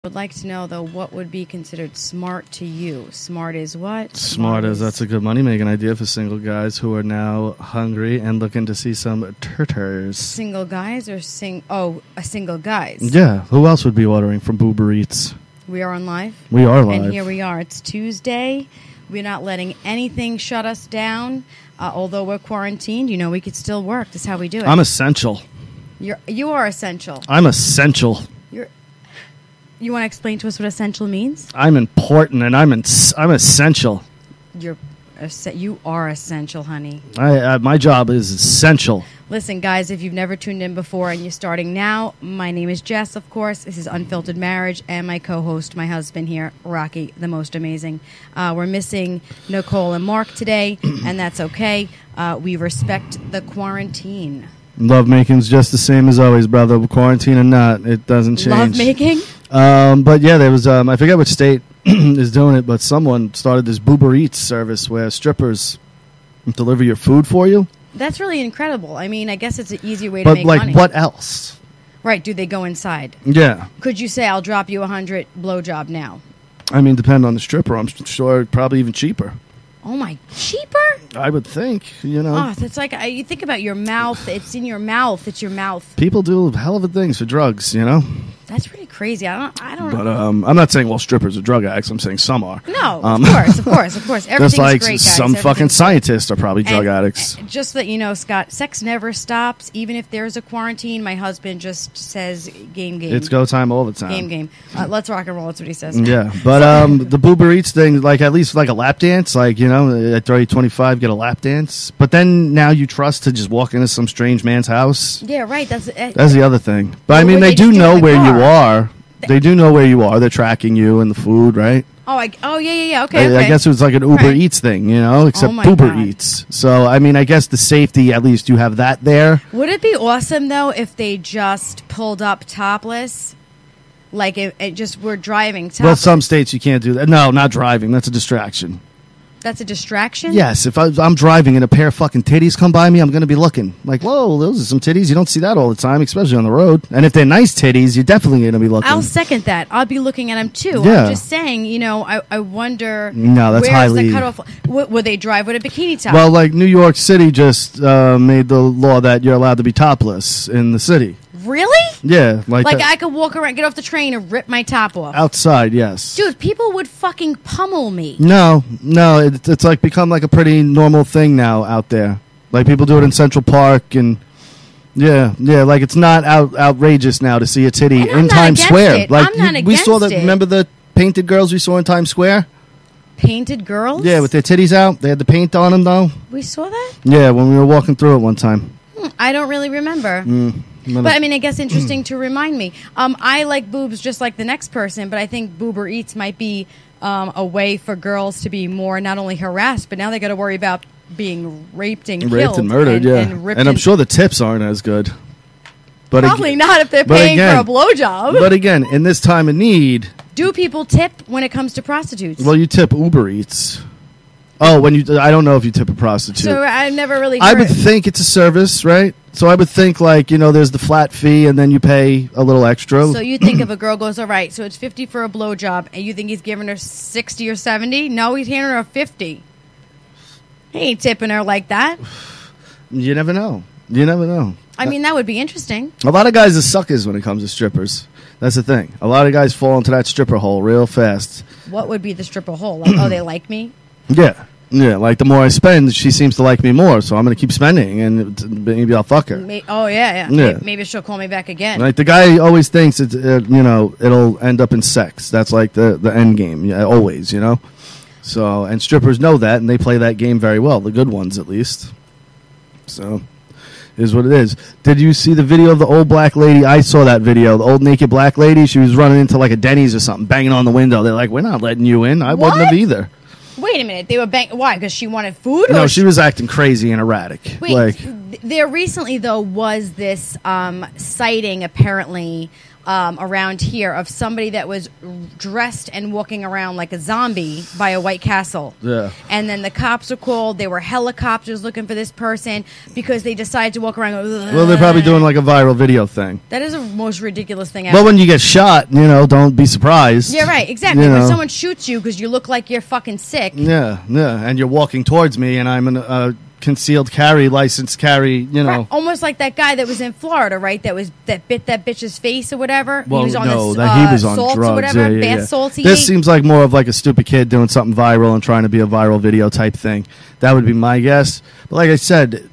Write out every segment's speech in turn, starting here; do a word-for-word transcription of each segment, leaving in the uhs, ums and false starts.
Would like to know, though, what would be considered smart to you? Smart is what? Smart, smart as, that's a good money-making idea for single guys who are now hungry and looking to see some turters. Single guys or sing? Oh, a single guys. Yeah. Who else would be ordering from Uber Eats? We are on live. We are live. And here we are. It's Tuesday. We're not letting anything shut us down. Uh, although we're quarantined, you know, we could still work. That's how we do it. I'm essential. You're, you are essential. I'm essential. You're... You want to explain to us what essential means? I'm important, and I'm in, I'm essential. You're you are essential, honey. I, uh, my job is essential. Listen, guys, if you've never tuned in before and you're starting now, my name is Jess, of course. This is Unfiltered Marriage, and my co-host, my husband here, Rocky, the most amazing. Uh, we're missing Nicole and Mark today, and that's okay. Uh, we respect the quarantine. Love making's just the same as always, brother. Quarantine or not, it doesn't change. Love making? Um, but yeah, there was, um, I forget which state is doing it, but someone started this Uber Eats service where strippers deliver your food for you. That's really incredible. I mean, I guess it's an easier way but to make like, money. But like, what else? Right, do they go inside? Yeah. Could you say, I'll drop you a hundred blowjob now? I mean, depending on the stripper, I'm sure probably even cheaper. Oh, my, cheaper? I would think, you know. Oh, it's like, uh, you think about your mouth. It's in your mouth. It's your mouth. People do hell of a things for drugs, you know. That's pretty crazy. I don't. I don't. But um, I'm not saying all strippers are drug addicts. I'm saying some are. No, um, of course, of course, of course. Everything's just like great, guys. some fucking scientists are probably drug and, addicts. And just that you know, Scott, sex never stops. Even if there's a quarantine, my husband just says, "Game, game." It's go time all the time. Game, game. Uh, let's rock and roll. That's what he says. Yeah, but um, the Uber Eats thing, like at least like a lap dance, like you know, at thirty, twenty-five, get a lap dance. But then now you trust to just walk into some strange man's house. Yeah, right. That's uh, that's the other thing. But well, I mean, they, they do do know the where car. you are. They do know where you are. They're tracking you and the food, right? Oh, I, oh yeah, yeah, yeah. Okay, I, okay. I guess it was like an Uber right. Eats thing, you know, except oh my Uber God. Eats. So, I mean, I guess the safety, at least you have that there. Would it be awesome, though, if they just pulled up topless? Like, it, it just were driving topless? Well, some states you can't do that. No, not driving. That's a distraction. That's a distraction? Yes. If I, I'm driving and a pair of fucking titties come by me, I'm going to be looking. Like, whoa, those are some titties. You don't see that all the time, especially on the road. And if they're nice titties, you're definitely going to be looking. I'll second that. I'll be looking at them, too. Yeah. I'm just saying, you know, I, I wonder no, that's where's highly... the cutoff. W- would they drive with a bikini top? Well, like New York City just uh, made the law that you're allowed to be topless in the city. Really? Yeah. Like, like that. I could walk around, get off the train, and rip my top off. Outside, yes. Dude, people would fucking pummel me. No, no, it, it's like become like a pretty normal thing now out there. Like people do it in Central Park and yeah, yeah, like it's not out, outrageous now to see a titty in Times Square. It. Like I'm not you, we saw the it. remember the painted girls we saw in Times Square? Painted girls? Yeah, with their titties out. They had the paint on them though. We saw that? Yeah, when we were walking through it one time. Hmm, I don't really remember. Mm. But I mean, I guess interesting to remind me. Um, I like boobs just like the next person, but I think Boober Eats might be um, a way for girls to be more not only harassed, but now they got to worry about being raped and killed, raped and murdered. and, yeah, and, ripped and I'm and sure the tips aren't as good. But probably ag- not if they're but paying again, for a blowjob. But again, in this time of need, do people tip when it comes to prostitutes? Well, you tip Uber Eats. Oh, when you, I don't know if you tip a prostitute. So I never really heard I would think it's a service, right? So I would think like, you know, there's the flat fee and then you pay a little extra. So you think if a girl goes, all right, so it's fifty for a blowjob, and you think he's giving her sixty or seventy? No, he's handing her fifty. He ain't tipping her like that. You never know. You never know. I mean, that would be interesting. A lot of guys are suckers when it comes to strippers. That's the thing. A lot of guys fall into that stripper hole real fast. What would be the stripper hole? Like, oh, they like me? Yeah. Yeah, like the more I spend, she seems to like me more, so I'm going to keep spending, and maybe I'll fuck her. May- oh, yeah, yeah. Yeah. Maybe, maybe she'll call me back again. Like the guy always thinks it's, uh, you know, it'll end up in sex. That's like the, the end game, yeah, always, you know? So, and strippers know that, and they play that game very well, the good ones at least. So, is what it is. Did you see the video of the old black lady? I saw that video. The old naked black lady, she was running into like a Denny's or something, banging on the window. They're like, we're not letting you in. I What? wouldn't have either. Wait a minute. They were bang- Why? Because she wanted food? No, or she was acting crazy and erratic. Wait, like, th- there recently, though, was this um, sighting, apparently, um, around here of somebody that was dressed and walking around like a zombie by a White Castle. Yeah. And then the cops were called. There were helicopters looking for this person because they decided to walk around. Ugh. Well, they're probably doing like a viral video thing. That is the most ridiculous thing ever. Well, when you get shot, you know, don't be surprised. Yeah, right, exactly. You When know. someone shoots you because you look like you're fucking sick. Yeah, yeah, and you're walking towards me, and I'm a uh, concealed carry, licensed carry, you know. Right, almost like that guy that was in Florida, right? That was that bit that bitch's face or whatever. Well, he was on no, this, that uh, he was on salts drugs. or whatever, yeah, yeah, bath yeah. salts he This ate. seems like more of like a stupid kid doing something viral and trying to be a viral video type thing. That would be my guess. But like I said,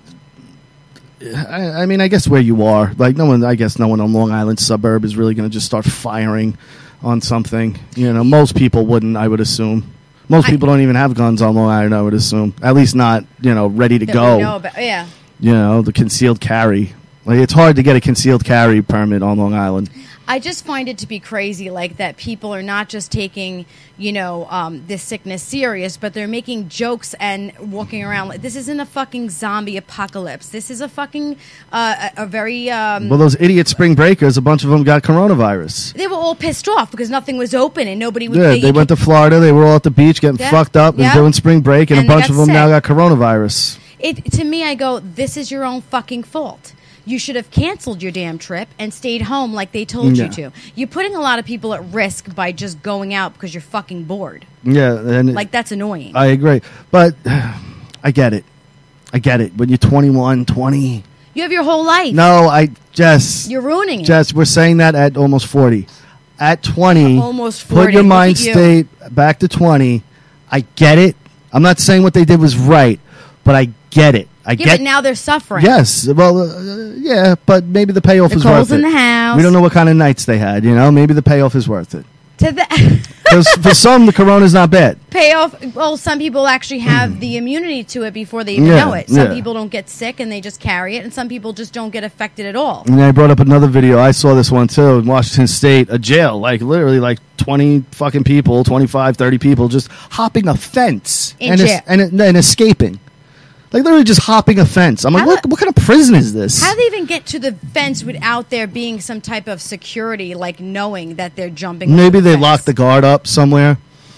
I, I mean, I guess where you are, like no one, I guess no one on Long Island suburb is really going to just start firing on something. You know, most people wouldn't, I would assume. Most I- people don't even have guns on Long Island, I would assume. At least not, you know, ready to that go. we know about. Yeah. You know, the concealed carry. Like, it's hard to get a concealed carry permit on Long Island. I just find it to be crazy, like that people are not just taking, you know, um, this sickness serious, but they're making jokes and walking around. Like, this isn't a fucking zombie apocalypse. This is a fucking uh, a, a very. Um, Well, those idiot spring breakers, a bunch of them got coronavirus. they were all pissed off because nothing was open and nobody would. Yeah, they went to Florida. They were all at the beach getting Yeah, fucked up and yeah. doing spring break, and, And a they bunch got of them now sick. got coronavirus. It to me, I go, this is your own fucking fault. You should have canceled your damn trip and stayed home like they told Yeah. you to. You're putting a lot of people at risk by just going out because you're fucking bored. Yeah, and Like, that's annoying. I agree. But I get it. I get it. When you're twenty-one, twenty. You have your whole life. No, I Jess. You're ruining it. Jess, we're saying that at almost forty. At twenty, Almost forty. put your Look mind at you. state back to twenty. I get it. I'm not saying what they did was right, but I get it. I Yeah, get but now they're suffering. Yes, well, uh, yeah, but maybe the payoff is Nicole's worth it. in the house. We don't know what kind of nights they had, you know. Maybe the payoff is worth it. To the Because for some, the corona's not bad. payoff. Well, some people actually have the immunity to it before they even Yeah, know it. Some yeah. people don't get sick and they just carry it, and some people just don't get affected at all. And I brought up another video. I saw this one too in Washington State, a jail, like literally like twenty fucking people, twenty-five, thirty people just hopping a fence In and, es- jail. and and escaping. Like literally just hopping a fence. I'm like, How what, the- what kind of prison is this? How do they even get to the fence without there being some type of security, like knowing that they're jumping? Maybe over the they fence? locked the guard up somewhere.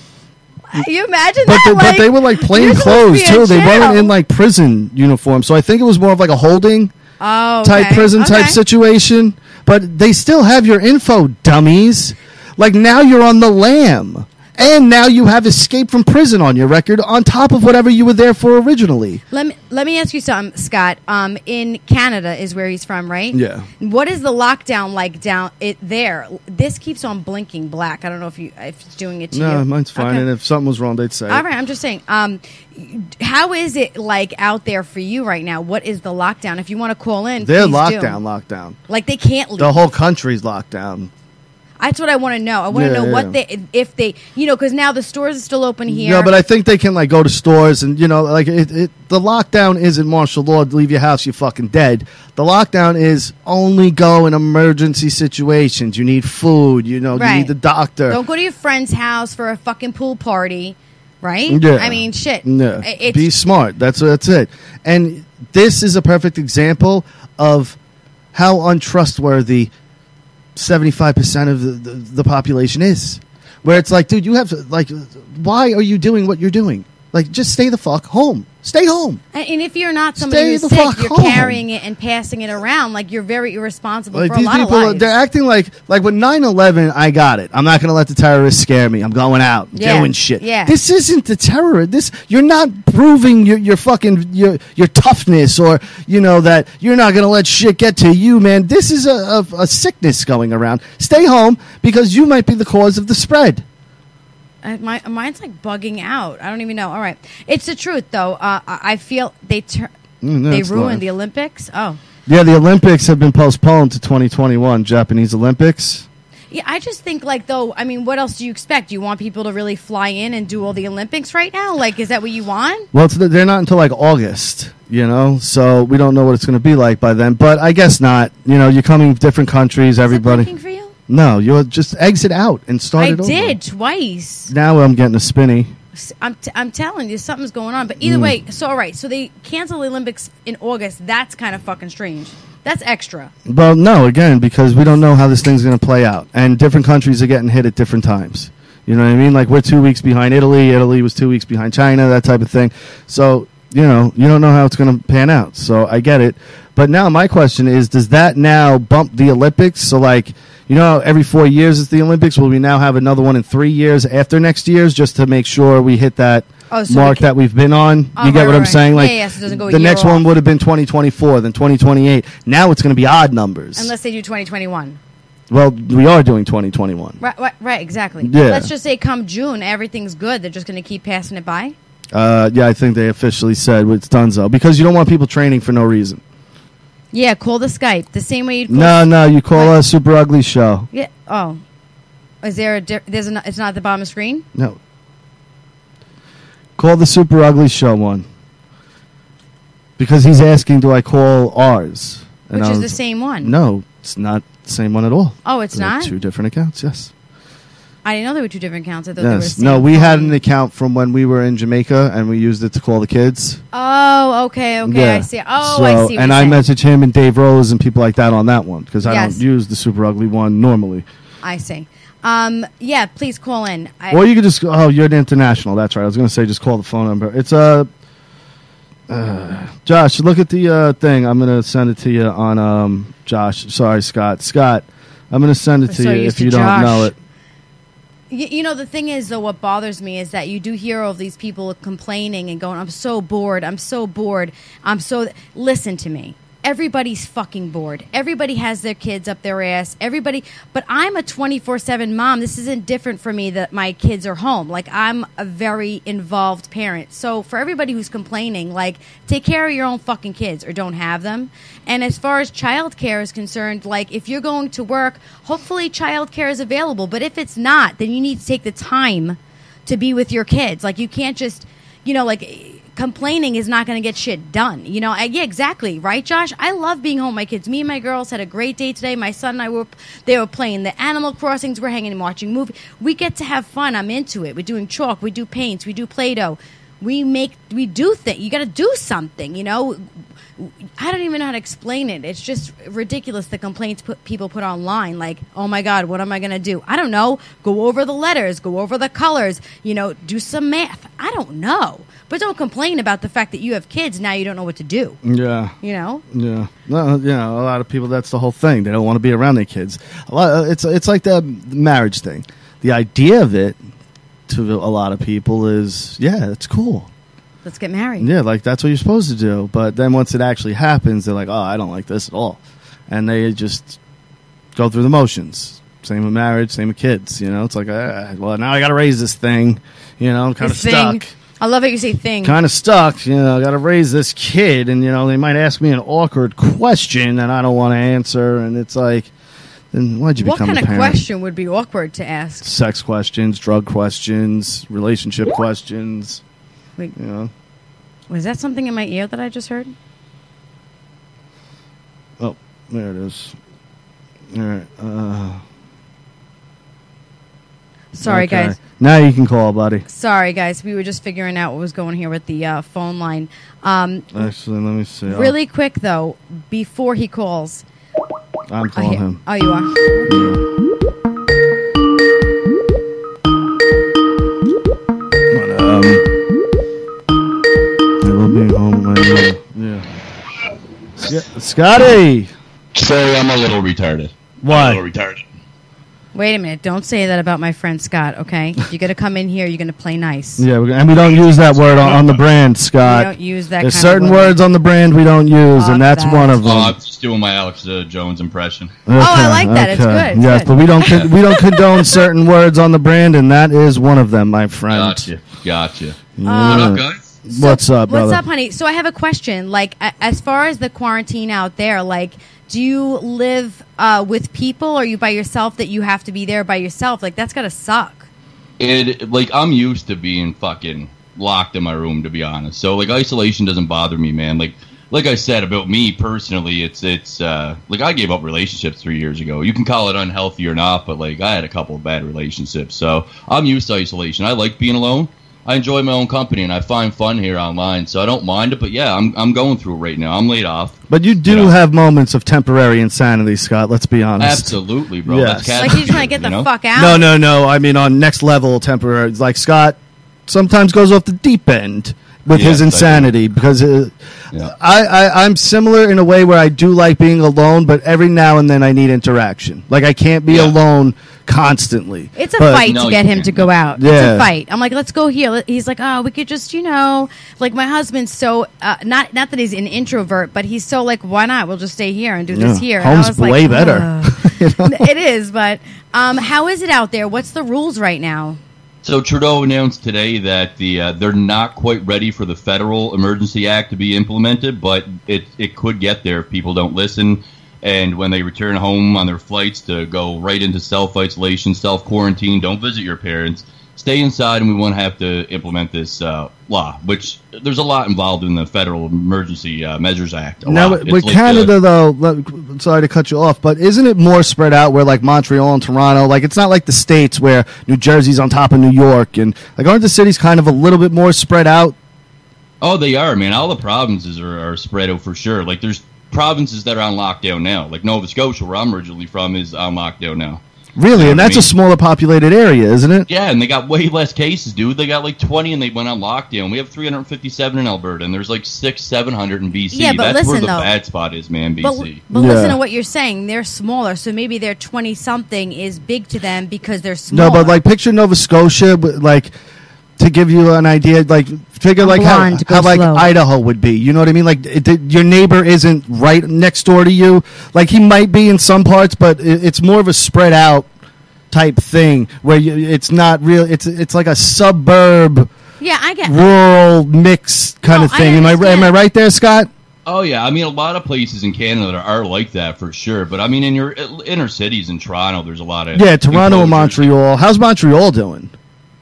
You imagine But that? they, like, but they were like plain you're supposed to clothes be in too. They weren't jail. in like prison uniform. So I think it was more of like a holding oh, type okay. prison type Okay. situation. But they still have your info, dummies. Like now you're on the lam. And now you have escape from prison on your record on top of whatever you were there for originally. Let me let me ask you something, Scott. Um, in Canada is where he's from, right? Yeah. What is the lockdown like down it there? This keeps on blinking black. I don't know if you if it's doing it to you. No, mine's fine. Okay. And if something was wrong, they'd say. All it. right, I'm just saying. Um, how is it like out there for you right now? What is the lockdown? If you want to call in, They're please lockdown, do. lockdown. Like they can't leave. The whole country's locked down. That's what I want to know. I want to Yeah, know yeah. what they if they you know because now the stores are still open here. No, but I think they can like go to stores and you know like it, it. The lockdown isn't martial law. Leave your house, you're fucking dead. The lockdown is only go in emergency situations. You need food. You know, you Right. need the doctor. Don't go to your friend's house for a fucking pool party, right? Yeah. I mean, shit. Yeah. I- It's, Be smart. That's that's it. And this is a perfect example of how untrustworthy seventy-five percent of the, the, the population is. Where it's like, dude, you have to, like, why are you doing what you're doing? Like, just stay the fuck home. Stay home. and and if you're not somebody Stay who's the sick, fuck you're home. carrying it and passing it around. Like you're very irresponsible Like for a these lot people, of are- lives. they're acting like, like with nine eleven, I got it. I'm not going to let the terrorists scare me. I'm going out, Yeah. doing shit. Yeah. This isn't the terror. This, you're not proving your, your fucking, your, your toughness or, you know, that you're not going to let shit get to you, man. This is a, a, a sickness going around. Stay home because you might be the cause of the spread. Uh, my mine's like bugging out. I don't even know. All right, it's the truth though. Uh, I I feel they tur- Mm, they that's ruined life. the Olympics. Oh, Yeah, the Olympics have been postponed to twenty twenty-one, Japanese Olympics. yeah. I just think like though. I mean, what else do you expect? Do you want people to really fly in and do all the Olympics right now? Like, is that what you want? Well, it's, they're not until like August, you know, so we don't know what it's going to be like by then. But I guess not. You know, you're coming from different countries, everybody. Is it working for you? No, you'll just exit out and start I it over. did twice. Now I'm getting a spinny. S- I'm, t- I'm telling you, something's going on. But either Mm. way, so all right. So they cancel the Olympics in August. That's kind of fucking strange. That's extra. Well, no, again, because we don't know how this thing's going to play out. And different countries are getting hit at different times. You know what I mean? Like, we're two weeks behind Italy. Italy was two weeks behind China, that type of thing. So, you know, you don't know how it's going to pan out. So I get it. But now my question is, does that now bump the Olympics? So, like, you know, every four years it's the Olympics. Will we now have another one in three years after next year's just to make sure we hit that oh, so mark we that we've been on? Oh, you get right, what I'm right. saying? Like, yeah, yeah, so it doesn't go a the year next off. one would have been twenty twenty-four, then twenty twenty-eight. Now it's going to be odd numbers. Unless they do twenty twenty-one. Well, we are doing twenty twenty-one. Right, right, right, exactly. Yeah. Let's just say come June, everything's good. They're just going to keep passing it by? Uh, yeah, I think they officially said it's donezo. Because you don't want people training for no reason. Yeah, call the Skype. The same way you'd call... No, no, you call What? a Super Ugly Show. Yeah, oh. Is there a... Di- there's a, it's not at the bottom of the screen? No. Call the Super Ugly Show one. Because he's asking, do I call ours? And Which I is the was- same one. No, it's not the same one at all. Oh, it's They're not? two different accounts, yes. I didn't know there were two different accounts. I thought they were the Yes. same No, we had phone. an account from when we were in Jamaica, and we used it to call the kids. Oh, okay, okay, Yeah. I see. Oh, So- I see what And you're I saying. message him and Dave Rose and people like that on that one, because I Yes. don't use the Super Ugly one normally. I see. Um, yeah, please call in. I, Or you could just, oh, you're an international. That's right. I was going to say just call the phone number. It's a, uh, uh, Josh, look at the uh, thing. I'm going to send it to you on, um, Josh. Sorry, Scott. Scott, I'm going to send it We're to so you used if to you don't Josh. know it. You, you know, the thing is, though, what bothers me is that you do hear all of these people complaining and going, I'm so bored, I'm so bored, I'm so... Listen to me. Everybody's fucking bored. Everybody has their kids up their ass. Everybody... But I'm a twenty-four seven mom. This isn't different for me that my kids are home. Like, I'm a very involved parent. So for everybody who's complaining, like, take care of your own fucking kids or don't have them. And as far as childcare is concerned, like, if you're going to work, hopefully childcare is available. But if it's not, then you need to take the time to be with your kids. Like, you can't just, you know, like, complaining is not going to get shit done. You know, I, yeah, exactly. Right, Josh? I love being home with my kids. Me and my girls had a great day today. My son and I were, they were playing the Animal Crossings. We're hanging and watching movies. We get to have fun. I'm into it. We're doing chalk. We do paints. We do Play-Doh. We make, we do things. You got to do something, you know? I don't even know how to explain it. It's just ridiculous, the complaints put, people put online. Like, oh my God, what am I going to do? I don't know. Go over the letters. Go over the colors. You know, do some math. I don't know. But don't complain about the fact that you have kids. Now you don't know what to do. Yeah. You know? Yeah. No, you know, a lot of people, that's the whole thing. They don't want to be around their kids. A lot, it's, it's like the marriage thing. The idea of it to a lot of people is, yeah, it's cool. Let's get married. Yeah, like that's what you're supposed to do. But then once it actually happens, they're like, oh, I don't like this at all. And they just go through the motions. Same with marriage, same with kids. You know, it's like, uh, well, now I got to raise this thing. You know, I'm kind of This thing. stuck. I love it you say thing. Kind of stuck. You know, I got to raise this kid. And, you know, they might ask me an awkward question that I don't want to answer. And it's like, then why'd you What become kind a of parent? question would be awkward to ask? Sex questions, drug questions, relationship questions. Wait, You know. was that something in my ear that I just heard? Oh, there it is. All right. Uh, Sorry, okay. guys. Now you can call, buddy. Sorry, guys. We were just figuring out what was going here with the uh, phone line. Um, Actually, let me see. I'll- really quick, though, before he calls. I'm Oh, calling here- him. oh, you are? Yeah. But, um, I will be home. My, uh, yeah. Sc- Scotty! Sorry, I'm a little retarded. Why? I'm a little retarded. Wait a minute. Don't say that about my friend Scott, okay? You're going to come in here. You're going to play nice. Yeah, we- and we don't use that word on, on the brand, We Scott. don't use that There's kind certain of word. words on the brand we don't use, Fuck and that's that. one of them. Oh, I'm just doing my Alex uh, Jones impression. Okay, I like that. It's good. It's yes, good. but we don't con- we don't condone certain words on the brand, and that is one of them, my friend. Gotcha. Gotcha. Yeah. What up, guys? So, What's up, brother? What's up, honey? So I have a question. Like, a- as far as the quarantine out there, like, do you live uh, with people, or are you by yourself that you have to be there by yourself? Like, that's got to suck. It like I'm used to being fucking locked in my room, to be honest. So like isolation doesn't bother me, man. Like like I said about me personally, it's it's uh, like I gave up relationships three years ago. You can call it unhealthy or not, but like I had a couple of bad relationships, so I'm used to isolation. I like being alone. I enjoy my own company, and I find fun here online, so I don't mind it. But yeah, I'm I'm going through it right now. I'm laid off. But you do You know? have moments of temporary insanity, Scott. Let's be honest. Absolutely, bro. Yes. That's cat Like you're trying to get you the know? fuck out. No, no, no. I mean, on next level temporary. Like Scott sometimes goes off the deep end with his Yes, I do. insanity because uh, Yeah. I, I I'm similar in a way where I do like being alone, but every now and then I need interaction. Like I can't be Yeah. alone constantly. It's a But- fight No, to you get him can't. to go out. It's Yeah. a fight. I'm like, let's go here. He's like, oh, we could just, you know, like my husband's so uh, not not that he's an introvert, but he's so like, why not? We'll just stay here and do Yeah. this here. And I Home's was like, way better. "Ugh." You know? It is, but um, how is it out there? What's the rules right now? So Trudeau announced today that the uh, they're not quite ready for the federal emergency act to be implemented, but it it could get there if people don't listen. And when they return home on their flights, to go right into self-isolation, self-quarantine, don't visit your parents, stay inside, and we won't have to implement this uh, law, which there's a lot involved in the Federal Emergency uh, Measures Act. A Now, lot. with It's with like Canada, the- though, let- sorry to cut you off, but isn't it more spread out where, like, Montreal and Toronto, like, it's not like the States where New Jersey's on top of New York, and, like, aren't the cities kind of a little bit more spread out? Oh, they are, man. All the provinces are, are spread out for sure. Like, there's provinces that are on lockdown now. Like, Nova Scotia, where I'm originally from, is on lockdown now. Really? You know And what I that's a mean? smaller populated area, isn't it? Yeah, and they got way less cases, dude. They got like twenty, and they went on lockdown. We have three hundred fifty-seven in Alberta, and there's like six, seven hundred in B C. Yeah, but That's where listen, the though. bad spot is, man. B But, C. but Yeah. listen to what you're saying. They're smaller, so maybe their twenty something is big to them because they're smaller. No, but, like, picture Nova Scotia, but, like, to give you an idea, like, figure, I'm like, how, blonde, go how like, slow. Idaho would be. You know what I mean? Like, it, it- your neighbor isn't right next door to you. Like, he might be in some parts, but it, it's more of a spread out type thing where you, it's not real. It's it's like a suburb, yeah, I get. rural mix kind No, of I thing. Am I am I understand. right there, Scott? Oh yeah, I mean a lot of places in Canada are like that for sure. But I mean in your inner cities in Toronto, there's a lot of Yeah, Toronto and enclosures. Montreal. How's Montreal doing?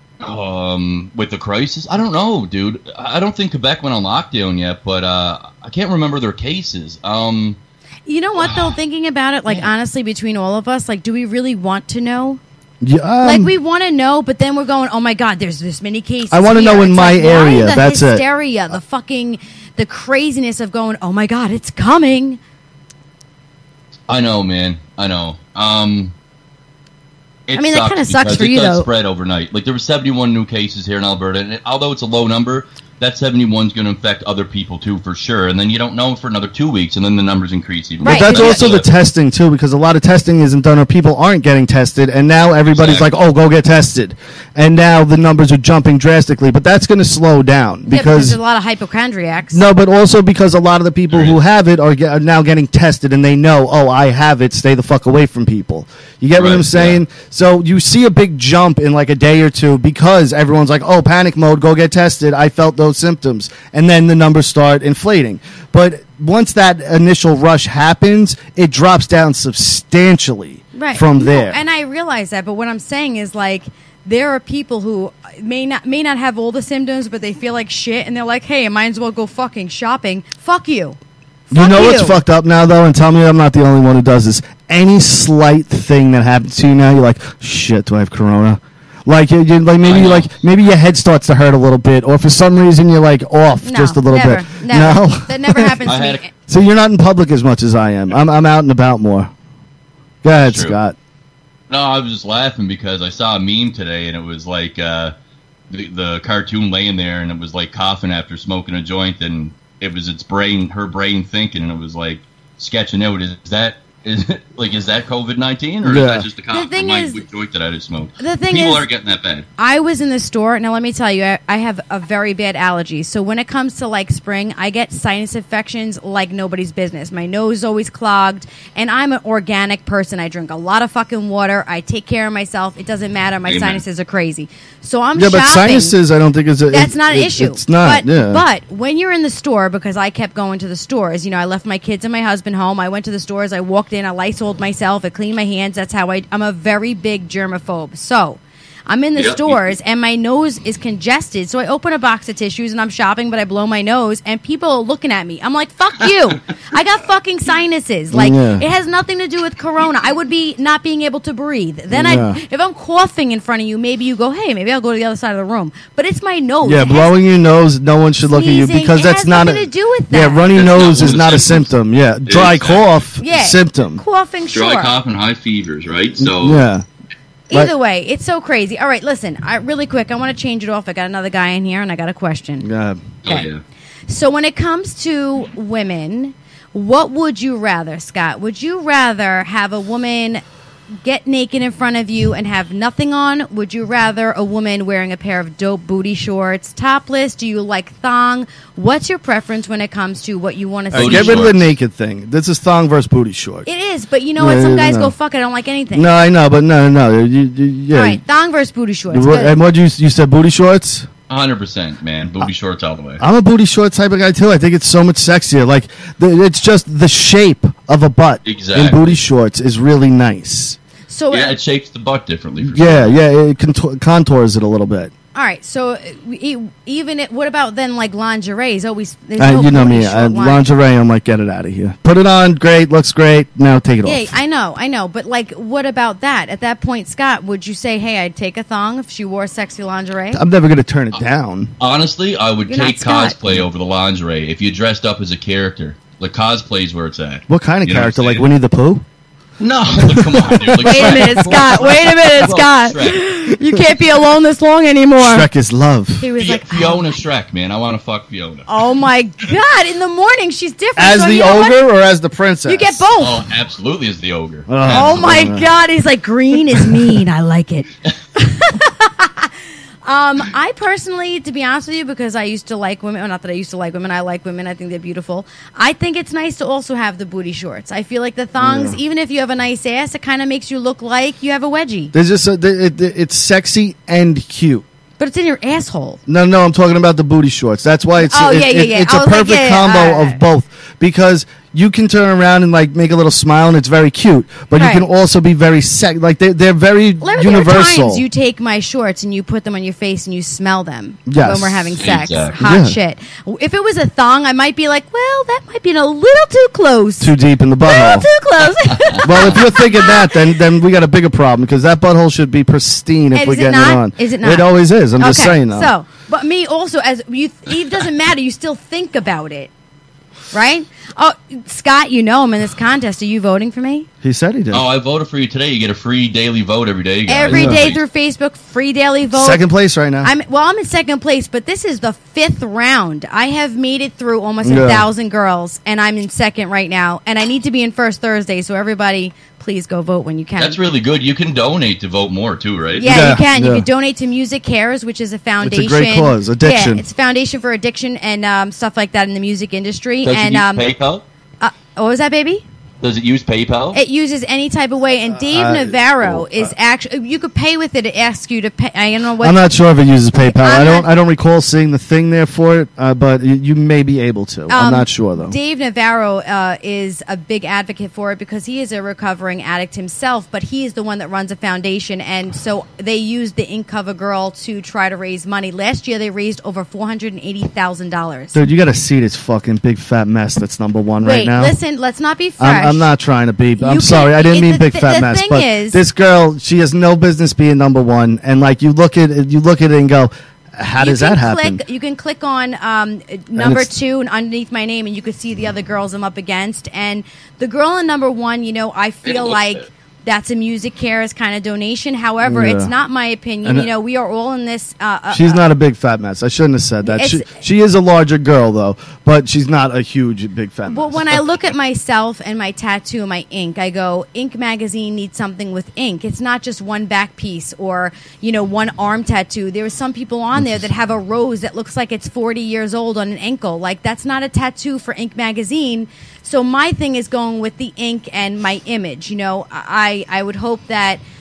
Um, with the crisis, I don't know, dude. I don't think Quebec went on lockdown yet, but uh, I can't remember their cases. Um, You know what though? Thinking about it, like honestly, between all of us, like, do we really want to know? Yeah, um, Like we want to know, but then we're going, oh my god, there's this many cases. I wanna here." know in It's my like, why area, The that's it. hysteria, the fucking, the craziness of going, oh my god, it's coming. I know, man. I know. Um, it I mean, that sucks kinda sucks because for it you, does though. spread overnight. Like there were seventy-one new cases here in Alberta, and it, although it's a low number, that seventy-one is going to infect other people too, for sure. And then you don't know for another two weeks, and then the numbers increase even. Right, But that's but also the testing too, because a lot of testing isn't done, or people aren't getting tested, and now everybody's Exactly. like, "Oh, go get tested," and now the numbers are jumping drastically. But that's going to slow down Yeah, because because there's a lot of hypochondriacs. no, but also because a lot of the people There who is. have it are, get, are now getting tested, and they know, "Oh, I have it. Stay the fuck away from people." You get what Right, I'm saying? So you see a big jump in like a day or two because everyone's like, "Oh, panic mode. Go get tested. I felt those symptoms," and then the numbers start inflating. But once that initial rush happens, it drops down substantially right. from No, there. and I realize that, but what I'm saying is like there are people who may not may not have all the symptoms, but they feel like shit, and they're like, "Hey, I might as well go fucking shopping." Fuck you. You Fuck know what's you. fucked up now, though, and tell me I'm not the only one who does this. Any slight thing that happens to you now, you're like, "Shit, do I have corona?" Like, you, you, like maybe, I know. like maybe your head starts to hurt a little bit, or for some reason you're like off No, just a little never, bit. Never. No, That never happens I to had me. a- so you're not in public as much as I am. I'm I'm out and about more. Go ahead, True. Scott. No, I was just laughing because I saw a meme today, and it was like uh, the, the cartoon laying there, and it was like coughing after smoking a joint, and it was its brain, her brain thinking, and it was like sketching out. Is that is it, like is that COVID nineteen or Yeah. is that just a cough? thing from my is- weak joint that I just smoked? The thing People is- are getting that bad. I was in the store. Now, let me tell you, I, I have a very bad allergy. So when it comes to like spring, I get sinus infections like nobody's business. My nose is always clogged, and I'm an organic person. I drink a lot of fucking water. I take care of myself. It doesn't matter. My Amen. sinuses are crazy. So I'm Yeah, but shopping. sinuses, I don't think is a. That's it- not an it- issue. It's not. But, yeah. but when you're in the store, because I kept going to the stores, you know, I left my kids and my husband home. I went to the stores. I walked in. I Lysoled myself. I cleaned my hands. That's how I. I'm a very big germaphobe. So I'm in the Yep. stores and my nose is congested. So I open a box of tissues and I'm shopping, but I blow my nose and people are looking at me. I'm like, fuck you. I got fucking sinuses. Like, Yeah. it has nothing to do with corona. I would be not being able to breathe. Then Yeah. I, if I'm coughing in front of you, maybe you go, hey, maybe I'll go to the other side of the room. But it's my nose. Yeah, It has- blowing your nose, no one should look at you Sneezing, because it that's has not nothing a, to do with Yeah, that. runny That's not nose one is of the not a symptoms. symptom. Yeah, dry Exactly. cough, Yeah. symptom. coughing, Dry sure. cough and high fevers, right? So Yeah. Either Like- way, it's so crazy. All right, listen, I really quick, I want to change it off. I got another guy in here and I got a question. Yeah. oh, Okay. yeah. So when it comes to women, what would you rather, Scott? Would you rather have a woman get naked in front of you and have nothing on? Would you rather a woman wearing a pair of dope booty shorts, topless? Do you like thong? What's your preference when it comes to what you want to All right, see? Booty get rid of the shorts. naked thing. This is thong versus booty short. It is, but you know Yeah, what? Some yeah, guys no. go, fuck, I don't like anything. No, I know, but no, no, no. You, you, yeah. All right, thong versus booty shorts. What- Good. and what you you said? Booty shorts. one hundred percent, man. Booty shorts all the way. I'm a booty short type of guy too. I think it's so much sexier. Like the, it's just the shape of a butt in Exactly. booty shorts is really nice. So, Yeah, it shapes the butt differently. For Yeah, sure. yeah, it contour, contours it a little bit. all right, so uh, we- even it, what about then like lingerie? Is always there's Uh, no you know booty me, short uh, line. lingerie. I'm like, get it out of here. Put it on, great, looks great. Now take it Yeah, off. I know, I know, but like, what about that? At that point, Scott, would you say, "Hey, I'd take a thong if she wore sexy lingerie"? I'm never gonna turn it down. Honestly, I would You're take not Scott. cosplay over the lingerie if you dressed up as a character. Like cosplay is where it's at. What kind of You know what character? I'm Like saying? Winnie the Pooh? No, come on, dude. Like Wait a Shrek. minute, Scott. Wait a minute, Well, Scott. Shrek. You can't be alone this long anymore. Shrek is love. He was Fi- like, Fiona Shrek, man. I want to fuck Fiona. "Oh my God!" In the morning, she's different. As So the you know what? ogre or as the princess? You get both. Oh, absolutely is the ogre. Oh. Oh my Absolutely. God! He's like, green is mean. I like it. um, I personally, to be honest with you, because I used to like women. Well, not that I used to like women. I like women. I think they're beautiful. I think it's nice to also have the booty shorts. I feel like the thongs, Yeah. even if you have a nice ass, it kind of makes you look like you have a wedgie, There's just a, it, it, it's sexy and cute. but it's in your asshole. No, no, I'm talking about the booty shorts. That's why it's Oh, it- yeah, yeah, it- yeah. it's I a was like, perfect yeah, combo all right. of both because you can turn around and like make a little smile and it's very cute, but Right. you can also be very sex. Like they they're very There are universal. times you take my shorts and you put them on your face and you smell them Yes. when we're having sex. Exactly. Hot Yeah. shit. If it was a thong, I might be like, well, that might be a little too close. Too deep in the a little butthole. too close. Well, if you're thinking that, then then we got a bigger problem because that butthole should be pristine if Is we're it getting not? it on. Is it not? It always is. I'm just Okay, saying though. So, but me also, as you, it doesn't matter. You still think about it, right? Oh, Scott, you know I'm in this contest. Are you voting for me? He said he did. Oh, I voted for you today. You get a free daily vote every day, guys. Every Yeah. day through Facebook, free daily vote. Second place right now. I'm well. I'm in second place, but this is the fifth round. I have made it through almost Yeah. a thousand girls, and I'm in second right now. And I need to be in first Thursday. So everybody, please go vote when you can. That's really good. You can donate to vote more too, right? Yeah, Yeah, you can. You yeah. can donate to Music Cares, which is a foundation. great cause, addiction. Yeah, it's a foundation for addiction and um, stuff like that in the music industry. Does and it use um, PayPal? uh, what was that, baby? Does it use PayPal? It uses any type of way. And Dave Uh, Navarro uh, is actually. You could pay with it. It asks you to pay. I don't know what. I'm not sure if it uses PayPal. I'm I don't. not- I don't recall seeing the thing there for it, uh, but you, you may be able to. I'm Um, not sure though. Dave Navarro uh, is a big advocate for it because he is a recovering addict himself, but he is the one that runs a foundation. And so they used the Ink Cover Girl to try to raise money. Last year, they raised over four hundred eighty thousand dollars. Dude, you got to see this fucking big fat mess that's number one Wait, right now. listen, let's not be fresh. I'm, I'm not trying to be. You I'm can- sorry. I didn't it- mean the big thi- fat the mess. thing But is- this girl, she has no business being number one. And like you look at it, you look at it and go, how does you that can happen? Click, you can click on um, number it's- two and underneath my name, and you can see the other girls I'm up against. And the girl in number one, you know, I feel looks like good. that's a Music Cares kind of donation. However, Yeah. it's not my opinion. And, you know, we are all in this. Uh, uh, She's uh, not a big fat mess. I shouldn't have said that. She, It's- she is a larger girl though, but she's not a huge big fat mess. But when I look at myself and my tattoo and my ink, I go, Ink Magazine needs something with ink. It's not just one back piece or, you know, one arm tattoo. There are some people on there that have a rose that looks like it's forty years old on an ankle. Like, that's not a tattoo for Ink Magazine. So my thing is going with the ink and my image. You know, I, I would hope that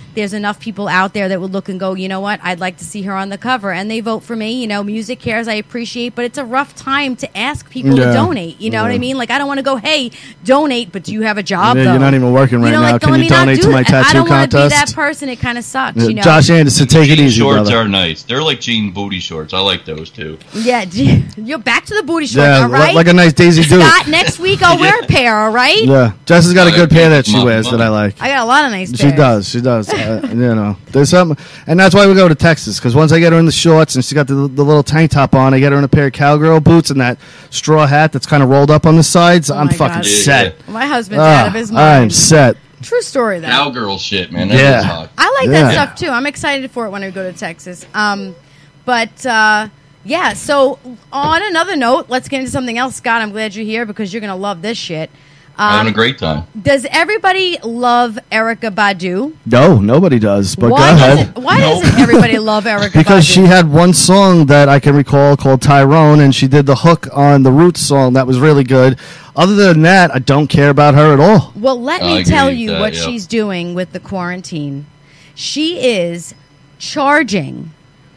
there's enough people out there that would look and go, you know what, I'd like to see her on the cover, and they vote for me. You know, Music Cares, I appreciate, but it's a rough time to ask people Yeah. to donate. You know Yeah. what I mean? Like, I don't want to go, hey, donate, but do you have a job, Yeah, though? you're not even working right you know, now. Like, Can let you me not donate do to my that. I tattoo don't want to be contest? that person. It kind of sucks, Yeah, you know? Josh Anderson, take it Jean easy, shorts brother. are nice. They're like jean booty shorts. I like those too. Yeah, you're back to the booty shorts, Yeah, all right? like a nice Daisy Duke. Scott, next week I'll wear a pair, all right? Yeah, Jess has got a Yeah, good pair that she mom, wears mom. that I like. I got a lot of nice She pairs. does. She does. uh, you know, there's something, and that's why we go to Texas. Because once I get her in the shorts and she's got the, the little tank top on, I get her in a pair of cowgirl boots and that straw hat that's kind of rolled up on the sides. Oh I'm my fucking God. set. My husband's Ah, out of his I'm mind. set. True story, though. Cowgirl shit, man. That Yeah. is hot. I like Yeah. that stuff, too. I'm excited for it when I go to Texas. Um, but, uh, yeah, so on another note, let's get into something else. Scott, I'm glad you're here because you're going to love this shit. Having Um, a great time. does everybody love Erykah Badu? No, nobody does. But why go ahead. doesn't, why No. doesn't everybody love Erykah Because Badu? she had one song that I can recall called Tyrone, and she did the hook on the Roots song that was really good. Other than that, I don't care about her at all. Well, let I me agree tell with you that, what yeah. she's doing with the quarantine. She is charging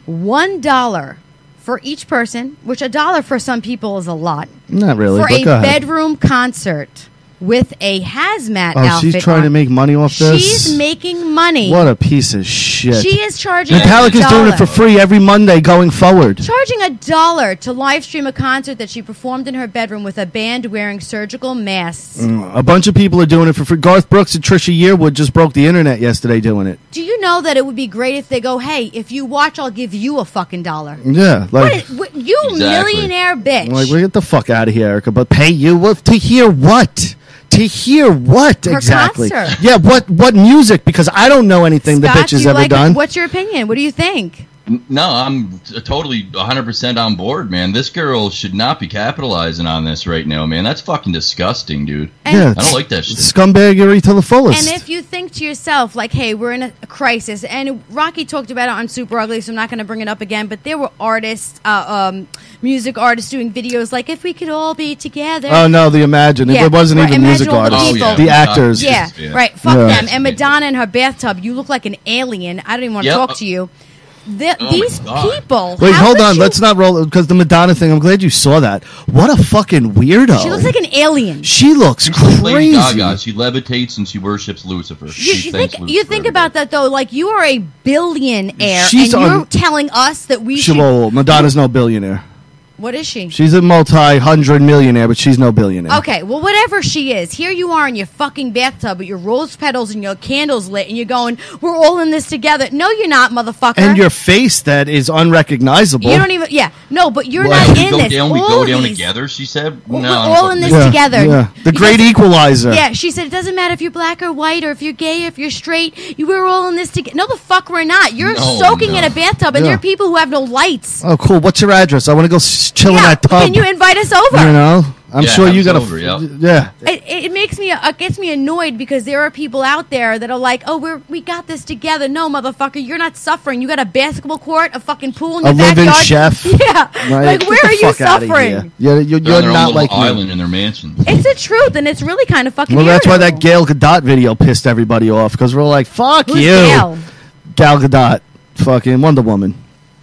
one dollar for each person, which a dollar for some people is a lot, Not really. for but a go ahead. bedroom concert with a hazmat Oh, outfit. she's trying on. to make money off this. She's making money. What a piece of shit. She is charging Metallica's a doing it dollar. for free every Monday going forward. Charging a dollar to live stream a concert that she performed in her bedroom with a band wearing surgical masks. Mm, A bunch of people are doing it for free. Garth Brooks and Trisha Yearwood just broke the internet yesterday doing it. Do you know that it would be great if they go, hey, if you watch, I'll give you a fucking dollar? Yeah, What like, is, what, you Exactly. millionaire bitch. like, well, get the fuck out of here, Erica. But pay you what, to hear what? To hear what Her exactly? concert. Yeah, what what music? Because I don't know anything Scott, the bitch do has you ever like, done. What's your opinion? What do you think? N- No, I'm t- totally one hundred percent on board, man. This girl should not be capitalizing on this right now, man. That's fucking disgusting, dude. And, Yeah, I don't like that shit. Scumbaggery to the fullest. and if you think to yourself, like, hey, we're in a, a crisis, and Rocky talked about it on Super Ugly, so I'm not going to bring it up again, but there were artists, uh, um, music artists doing videos like, if we could all be together. oh no, the Imagine. Yeah, It wasn't right, even Imagine music all the artists. people. Oh, The yeah. actors. Yeah, Yeah. right. Fuck Yeah. them. And Madonna in her bathtub, you look like an alien. I don't even want to Yep. talk to you. The, Oh my these God. people. Wait, how hold could on. you- Let's not roll because the Madonna thing. I'm glad you saw that. What a fucking weirdo. She looks like an alien. She looks She's like Lady crazy. Gaga. She levitates and she worships Lucifer. You, She you thanks think Lucifer you think every about day. that though, like you are a billionaire, She's and you're on- telling us that we She, should. well, Madonna's no billionaire. What is she? She's a multi-hundred millionaire, but she's no billionaire. Okay, well, whatever she is, here you are in your fucking bathtub with your rose petals and your candles lit, and you're going, "We're all in this together." No, you're not, motherfucker. And your face that is unrecognizable. you don't even. Yeah, no, but you're Well, not we in go this. down, we all go down these- together. She said, We're "No, all in this yeah, together. Yeah. The great Because- equalizer. Yeah, she said it doesn't matter if you're black or white or if you're gay or if you're straight. You we're all in this together. No, the fuck we're not. You're No, soaking no. in a bathtub, and Yeah. there are people who have no lights. Oh, cool. What's your address? I want to go s- chill in Yeah, that tub. can you invite us over? You know? I'm Yeah, sure have you us got to. over, yeah. Yeah. It, it makes me uh, it gets me annoyed because there are people out there that are like, oh, we're we got this together. No, motherfucker, you're not suffering. You got a basketball court, a fucking pool in A your living backyard. chef. Yeah, Right? like Get where the are you fuck outta here. suffering? Yeah, you're, They're you're on their not own like little me. island in their mansion." It's the truth, and it's really kind of fucking. Well, that's why that irritable. Gail Gadot video pissed everybody off because we're like, fuck Who's you. Gail? Gal Gadot. Fucking Wonder Woman.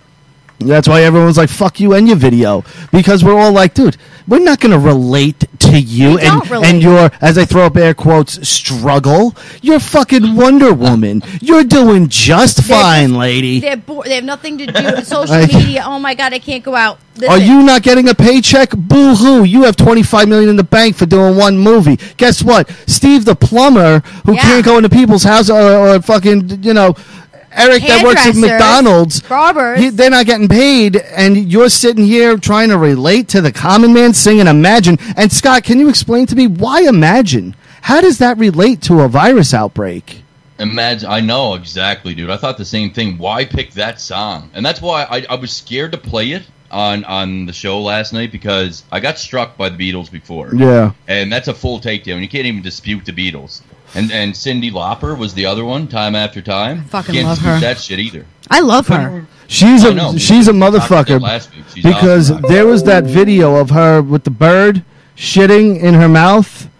That's why everyone's like, fuck you and your video. Because we're all like, dude, we're not going to relate to you We and, don't relate. and your, as I throw up air quotes, struggle. You're fucking Wonder Woman. You're doing just They're fine, just- lady. They're bo- they have nothing to do with social I- media. Oh my god, I can't go out. Listen, Are you not getting a paycheck? Boo hoo. You have twenty-five million dollars in the bank for doing one movie. Guess what? Steve the plumber, who Yeah. can't go into people's house or, or fucking, you know, Eric that works at Hairdressers, McDonald's. barbers. he- they're not getting paid, and you're sitting here trying to relate to the common man singing Imagine. And Scott, can you explain to me why Imagine? How does that relate to a virus outbreak? Imagine, I know exactly, dude. I thought the same thing. Why pick that song? And that's why I, I was scared to play it on on the show last night because I got struck by the Beatles before. Yeah. And that's a full takedown. You can't even dispute the Beatles. And and Cyndi Lauper was the other one, time after time. fucking Can't love dispute her. that shit either. I love her. She's I a know. she's a We talked about motherfucker that last week. She's because awesome. there was that video of her with the bird shitting in her mouth,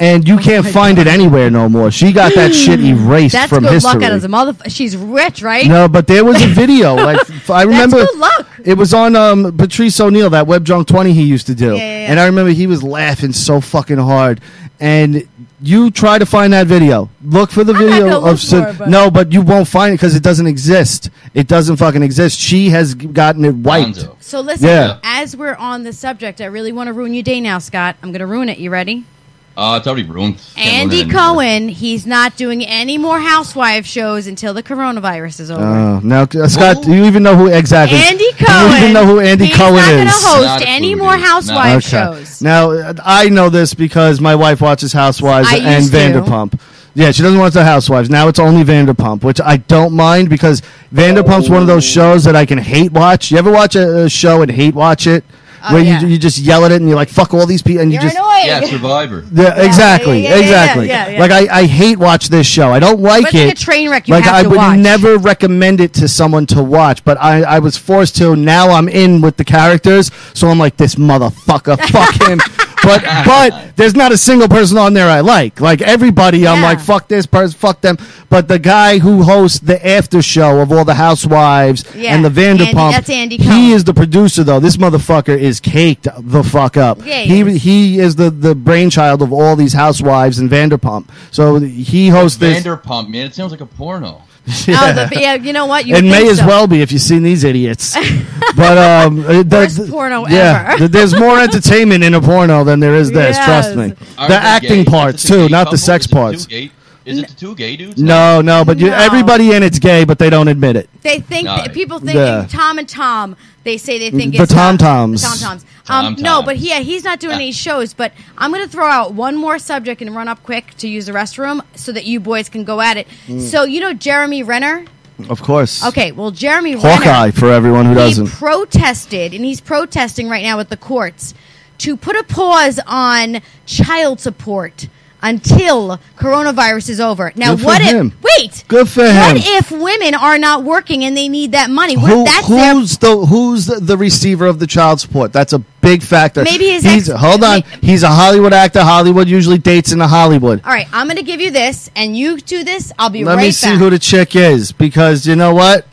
and you can't my find God. it anywhere no more. She got that shit erased That's from good history. luck as a mother. She's rich, right? No, but there was a video. Like f- I remember, That's good luck. it was on um, Patrice O'Neill, that Web Drunk twenty he used to do, Yeah, yeah, yeah. and I remember he was laughing so fucking hard. And you try to find that video. Look for the I'm not video gonna of look Sid- for it, but- no, but you won't find it because it doesn't exist. It doesn't fucking exist. She has g- gotten it wiped. Gonzo. So listen, Yeah. as we're on the subject, I really want to ruin your day now, Scott. I'm going to ruin it. You ready? Uh, it's already ruined. Can't Andy ruin it anymore. Cohen, he's not doing any more housewife shows until the coronavirus is over. Oh, now uh, Scott, Who? do you even know who exactly? Andy Do Cohen. you even know who Andy he's Cohen not is? going to host Not a any foodie. more Not- housewife Okay. shows. Now uh, I know this because my wife watches Housewives I and used to. Vanderpump. Yeah, she doesn't watch the Housewives. Now it's only Vanderpump, which I don't mind because Vanderpump's one of those shows that I can hate watch. You ever watch a, a show and hate watch it? Oh, Where yeah. you you just yell at it and you're like, fuck all these people. And you You're just. annoying. Yeah, Survivor. Yeah, exactly, yeah, yeah, yeah, exactly. yeah, yeah. Like I, I hate watch this show. I don't like But it's it. like a train wreck you like have I to would watch. never recommend it to someone to watch, but I, I was forced to. Now I'm in with the characters, so I'm like this motherfucker. Fuck him. But but there's not a single person on there I like. Like everybody, I'm Yeah. like fuck this person, fuck them. But the guy who hosts the after show of all the Housewives Yeah, and the Vanderpump, Andy- that's Andy Cohen. he is the producer though. This motherfucker is caked the fuck up. Yeah, he he is. he is the the brainchild of all these Housewives and Vanderpump. So he hosts this. Vanderpump, man. It sounds like a porno. Oh, the, yeah, you know what? You It would may think as so. well be if you've seen these idiots. But um, uh, the, Worst the- porno yeah, ever. th- there's more entertainment in a porno than there is this. Yes. Trust me. Are The they acting gay? parts Is it a too, gay not couple? the sex Is it the parts. two gay- Is it the two gay dudes? No, no, but you, No. everybody in it's gay, but they don't admit it. They think All that right. people think Yeah. Tom and Tom. They say they think The it's Tom uh, Toms. The Tom Toms. Tom Um, no, Tom. but yeah, he's not doing any shows. But I'm going to throw out one more subject and run up quick to use the restroom so that you boys can go at it. Mm. So you know Jeremy Renner. Of course. Okay, well Jeremy Hawkeye Renner. for everyone who He doesn't. protested, and he's protesting right now with the courts to put a pause on child support until coronavirus is over. Now, Good for what him. if? Wait. Good for What him. if women are not working and they need that money? What Who, if that's their who's the who's the, the receiver of the child support? That's a big factor. Maybe his he's ex- hold on. may- He's a Hollywood actor. Hollywood usually dates in the Hollywood. All right, I'm going to give you this, and you do this. I'll be Let right me see back. who the chick is, because you know what?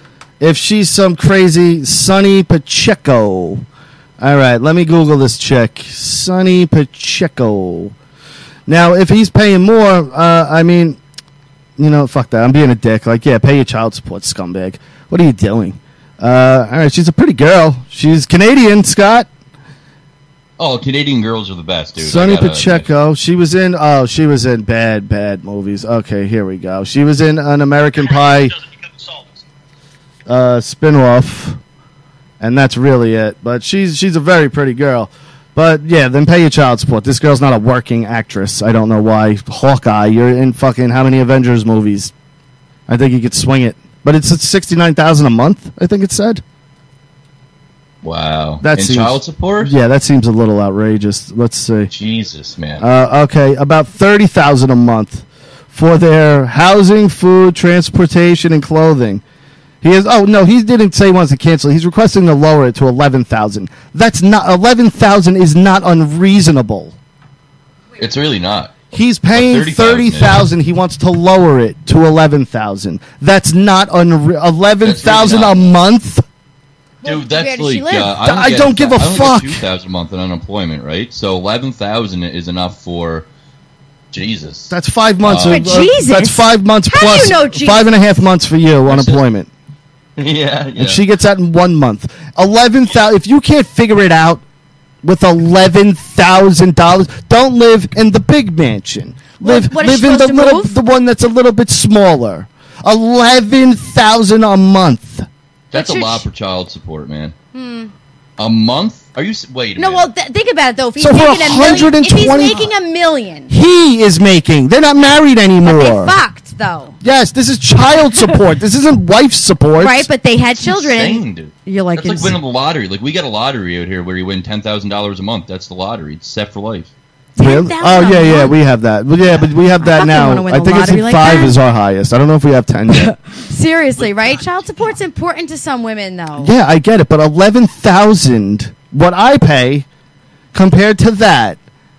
If she's some crazy Sonny Pacheco. All right, let me Google this chick. Sonny Pacheco. Now, if he's paying more, uh, I mean, you know, fuck that. I'm being a dick. Like, yeah, pay your child support, scumbag. What are you doing? Uh, all right, she's a pretty girl. She's Canadian, Scott. Oh, Canadian girls are the best, dude. I Sonny gotta- Pacheco. She was in. Oh, she was in bad, bad movies. Okay, here we go. She was in an American Pie uh, spin-off, and that's really it. But she's she's a very pretty girl. But yeah, then pay your child support. This girl's not a working actress. I don't know why. Hawkeye, you're in fucking how many Avengers movies? I think you could swing it. But it's at sixty-nine thousand a month. I think it said. Wow. That and seems- child support? Yeah, that seems a little outrageous. Let's see. Jesus, man. Uh, okay, about thirty thousand a month for their housing, food, transportation, and clothing. He is. Oh no, he didn't say he wants to cancel. He's requesting to lower it to eleven thousand. That's not eleven thousand. Is not unreasonable. it's really not. He's paying thirty thirty thousand thousand. He wants to lower it to eleven thousand. That's not unre- eleven thousand That's a really not. month. Well, Dude, that's where does like she live? uh, I, don't I get, don't give a I only fuck. Get two thousand a month in unemployment, right? So eleven thousand is enough for Jesus. That's five months. Uh, of, For Jesus? That's five months How do plus you know Jesus? five and a half months for you That's just- unemployment. yeah, yeah. And she gets that in one month. Eleven thousand. If you can't figure it out with eleven thousand dollars, don't live in the big mansion. What- Live what is live she in the supposed to little, move? the one that's a little bit smaller. Eleven thousand a month. That's a But lot you're- for child support, man. A month? Are you? s- Wait a No, minute. well, th- think about it though. If he's So for making a million, if he's one hundred twenty making a million, He is making. They're not married but anymore. they fucked though, Yes, this is child support. This isn't wife support. right? But they had children. Insane, dude. You're like, That's like ins- winning the lottery. Like we got a lottery out here where you win ten thousand dollars a month. That's the lottery. It's set for life. Really? ten Oh thousand yeah, a yeah, month. we have that. Well, yeah, but we have that fucking now. wanna win I the think it's lottery like like five that. is our highest. I don't know if we have ten yet. Seriously, right? Child support's important to some women though. Yeah, I get it, but eleven thousand, what I pay compared to that,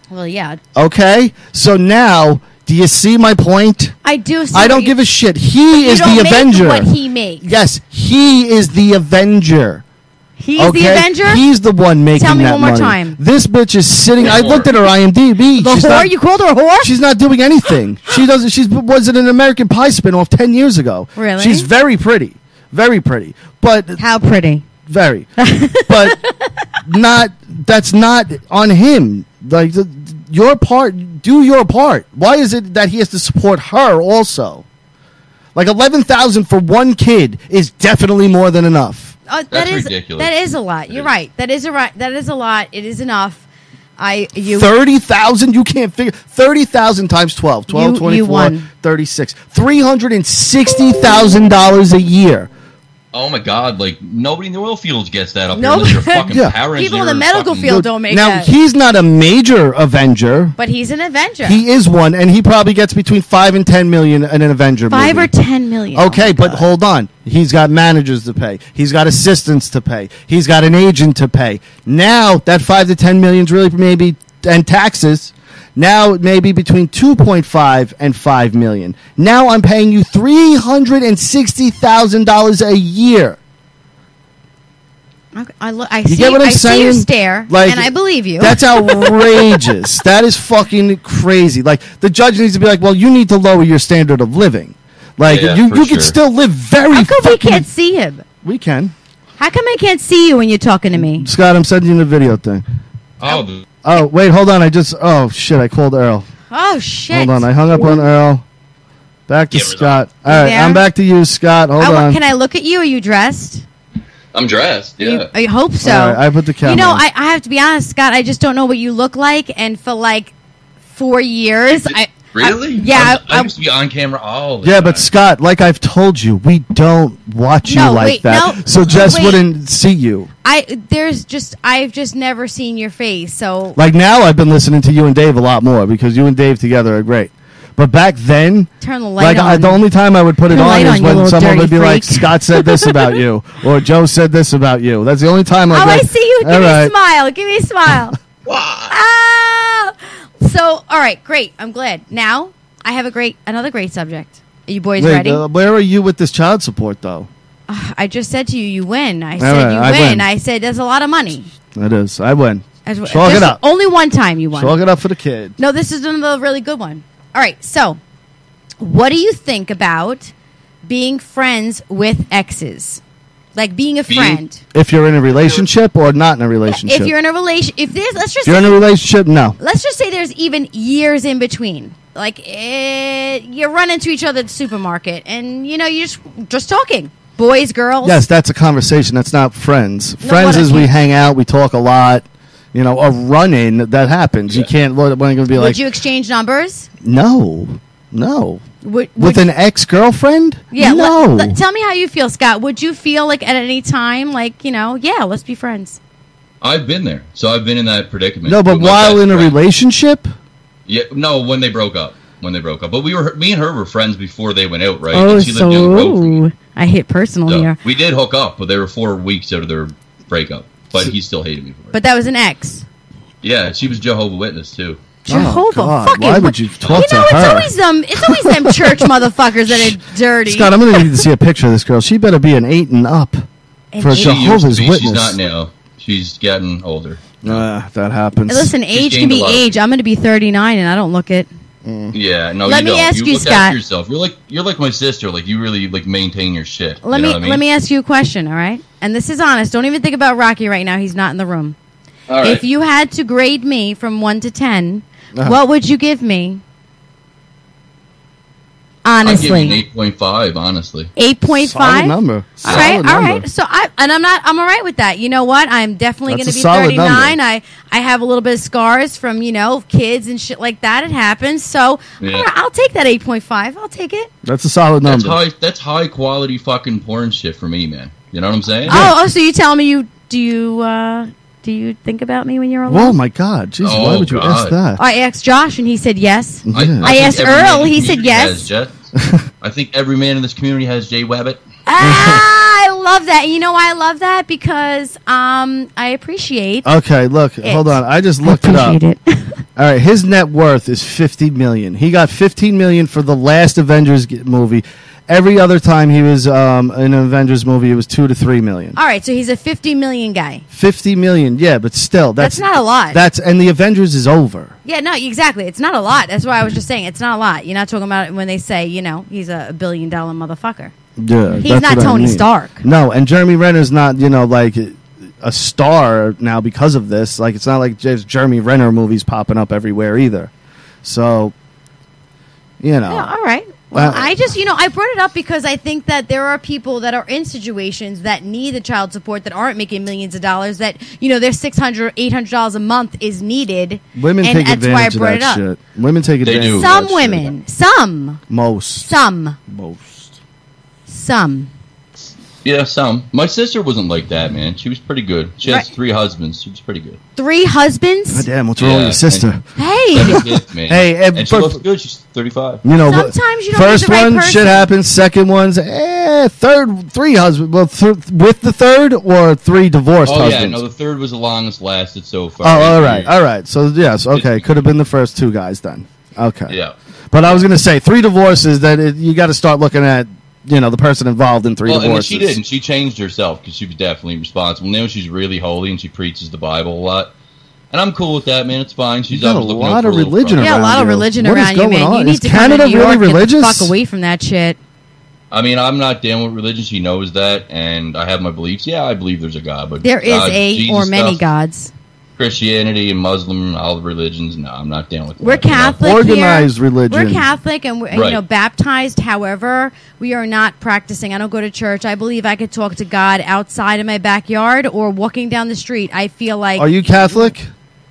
Well, yeah, Okay, so now do you see my point? I do. See I what don't you- give a shit. He you is don't the make Avenger. What he makes. Yes, he is the Avenger. He's okay? the Avenger. He's the one making Tell me that one more money. time. This bitch is sitting. I Whore. looked at her I M D B. the she's whore. not, You called her a whore. She's not doing anything. She doesn't. She's was in an American Pie spinoff ten years ago. Really? She's very pretty, very pretty, but How pretty. very, but not. That's not on him. Like the, your part. Do your part. Why is it that he has to support her also? Like eleven thousand for one kid is definitely more than enough. Uh, that That's is ridiculous. that is a lot. It You're is. right. That is a right. That is a lot. It is enough. I you Thirty thousand? You can't figure thirty thousand times twelve. Twelve, You- twenty you four, won. thirty-six. Three hundred and sixty thousand dollars a year. Oh my God! Like nobody in the oil fields gets that up No. here unless you're a fucking Yeah. power people engineer in the or medical fucking- field don't make now that. he's not a major Avenger. but he's an Avenger. He is one, and he probably gets between five and ten million in an Avenger Five movie. or ten million. Okay, Oh my but God. hold on. He's got managers to pay. He's got assistants to pay. He's got an agent to pay. Now that five to ten million's really maybe and taxes. Now it may be between two point five and five million. Now I'm paying you three hundred and sixty thousand dollars a year. Okay, I, look, I You see. get what I'm I saying? see your stare, Like, and I believe you. That's outrageous. That is fucking crazy. Like the judge needs to be like, well, you need to lower your standard of living. Like Yeah, you, for you sure. can still live very. How come we fucking- can't see him? We can. How come I can't see you when you're talking to me? Scott, I'm sending you the video thing. Oh, the- Oh wait, hold on. I just. Oh shit! I called Earl. Oh shit! Hold on. I hung up on Earl. Back to Get rid of Scott. All right, there? I'm back to you, Scott. Hold I wa- on. can I look at you? Are you dressed? I'm dressed. Yeah. You- I hope so. All right, I put the camera You know, on. I, I have to be honest, Scott. I just don't know what you look like, and for like four years, I Really? I, yeah. I, I I, used to be on camera all the Yeah, time. but Scott, like I've told you, we don't watch you No, like wait, that. no, so Jess wait. wouldn't see you. I there's just I've just never seen your face. So Like now, I've been listening to you and Dave a lot more because you and Dave together are great. But back then, turn the light like on. I, the only time I would put it Turn the on light is on, you when little someone dirty would be like, freak. "Scott said this about you," or "Joe said this about you." That's the only time. I'd oh, be I like, see you. Give "All me right." a smile. Give me a smile. Ah! So, all right, great. I'm glad. Now I have a great another great subject. Are you boys Wait, ready? uh, where are you with this child support, though? I just said to you, you win. I All said right, you I win. win. I said there's a lot of money. It is. I win. As, Chalk it just up. Only one time you won. Chalk it up for the kid. No, this is another really good one. All right, so what do you think about being friends with exes? Like being a Being- friend. If you're in a relationship or not in a relationship. If you're in a relation, if there's, let's just If you're in say, a relationship, no. let's just say there's even years in between. Like eh, you run into each other at the supermarket, and you know you just just talking, boys, girls. Yes, that's a conversation. That's not friends. No, friends what I is we can't- hang out, we talk a lot. You know, a run-in that happens. You Yeah. can't. What am I going to be Would like? you exchange numbers? No, no. Would, With would an ex-girlfriend? yeah. no. let- let- tell me how you feel, Scott. Would you feel like at any time, like you know, yeah, let's be friends? I've been there, so I've been in that predicament. no, but with my while best in a friend. relationship, Yeah, no, when they broke up, when they broke up. But we were, me and her were friends before they went out, right? Oh, And she lived down the road from me. I hit personal So here. we did hook up, but they were four weeks out of their breakup. But he still hated me for it. But that was an ex. Yeah, she was Jehovah's Witness too. Jehovah, God, fucking. why would you talk You know, to it's her? always them. It's always them church motherfuckers that are dirty. Scott, I'm going to need to see a picture of this girl. She better be an eight and up And for a eight- She used to Jehovah's be, Witness. She's not now. She's getting older. Uh, that happens. Listen, age can gained a be lot of age. I'm going to be thirty-nine, and I don't look it. Yeah, no, Let you me don't. ask you you, look Scott. after yourself. You're like you're like my sister. Like you really like maintain your shit. Let you know me what I mean? let me ask you a question. All right, and this is honest. Don't even think about Rocky right now. He's not in the room. All right. If you had to grade me from one to ten, Uh-huh. what would you give me? I'd give you an Honestly, eight point five. Honestly, eight point Solid five. number. All Solid right, all number. right. So I and I'm not. I'm all right with that. You know what? I'm definitely going That's to a be solid thirty-nine. number. I I have a little bit of scars from you know kids and shit like that. It happens. So Yeah. all right, I'll take that eight point five. I'll take it. That's a solid that's number. high. That's high quality fucking porn shit for me, man. You know what I'm saying? Oh, oh, so you tell me you do you uh, do you think about me when you're alone? Whoa, my God. Jesus, why Oh, would you God. ask that? I asked Josh and he said yes. I, Yeah. I think asked every man Earl, in the he said community yes. has Jet. I think every man in this community has Jay Webbit. Ah, I love that. You know why I love that? Because um, I appreciate. Okay, look, It. hold on. I just looked it up. appreciate it. All right, his net worth is fifty million. He got fifteen million for the last Avengers g- movie. Every other time he was um, in an Avengers movie, it was two to three million. All right, so he's a fifty million guy. Fifty million, yeah, but still, that's, That's not a lot. That's and the Avengers is over. Yeah, no, exactly. It's not a lot. That's why I was just saying it's not a lot. You're not talking about it when they say, you know, he's a billion dollar motherfucker. Yeah, He's that's not what I Tony mean. Stark. No, and Jeremy Renner's not, you know, like a star now because of this. Like, it's not like there's Jeremy Renner movies popping up everywhere either. So, you know. Yeah, all right. Well, Uh, I just, you know, I brought it up because I think that there are people that are in situations that need the child support that aren't making millions of dollars. That, you know, their six hundred dollars, eight hundred dollars a month is needed. Women and take that's why I advantage of brought it that up. shit. Women take They advantage do. of Some that shit. women, some, Most. some, Most. some. Yeah, some. My sister wasn't like that, man. She was pretty good. She has Right. three husbands. She was pretty good. Three husbands? God damn, what's wrong Yeah, with your sister? and- Hey! Seven kids, man. Hey, and and she for- looks good. She's thirty-five. You know, but Sometimes you don't first get the right one, person. shit happens. Second one's, eh, third, three husbands. Well, th- with the third or three divorced Oh, yeah. husbands? No, the third was the longest lasted so far. Oh, all Eight right, years. all right. So, yes, okay. Could have been the first two guys then. Okay. Yeah. But I was going to say, three divorces, that it, you got to start looking at, you know, the person involved in three Well, and then divorces. she did, and she changed herself because she was definitely responsible. Now she's really holy and she preaches the Bible a lot. And I'm cool with that, man. It's fine. She's You got always a looking lot out for of a little religion brother. Yeah, a around lot of you. religion What is around you, going man. on? You need Is to Canada come to New really York, get religious? the fuck away from that shit. I mean, I'm not down with religion. She knows that, and I have my beliefs. Yeah, I believe there's a God, but There is God, a Jesus or many stuff, gods. Christianity and Muslim, all the religions. No, I'm not down with that. We're you know? Catholic Organized here. religion. We're Catholic and we're and, Right. you know baptized. However, we are not practicing. I don't go to church. I believe I could talk to God outside of my backyard or walking down the street. I feel like Are you Catholic?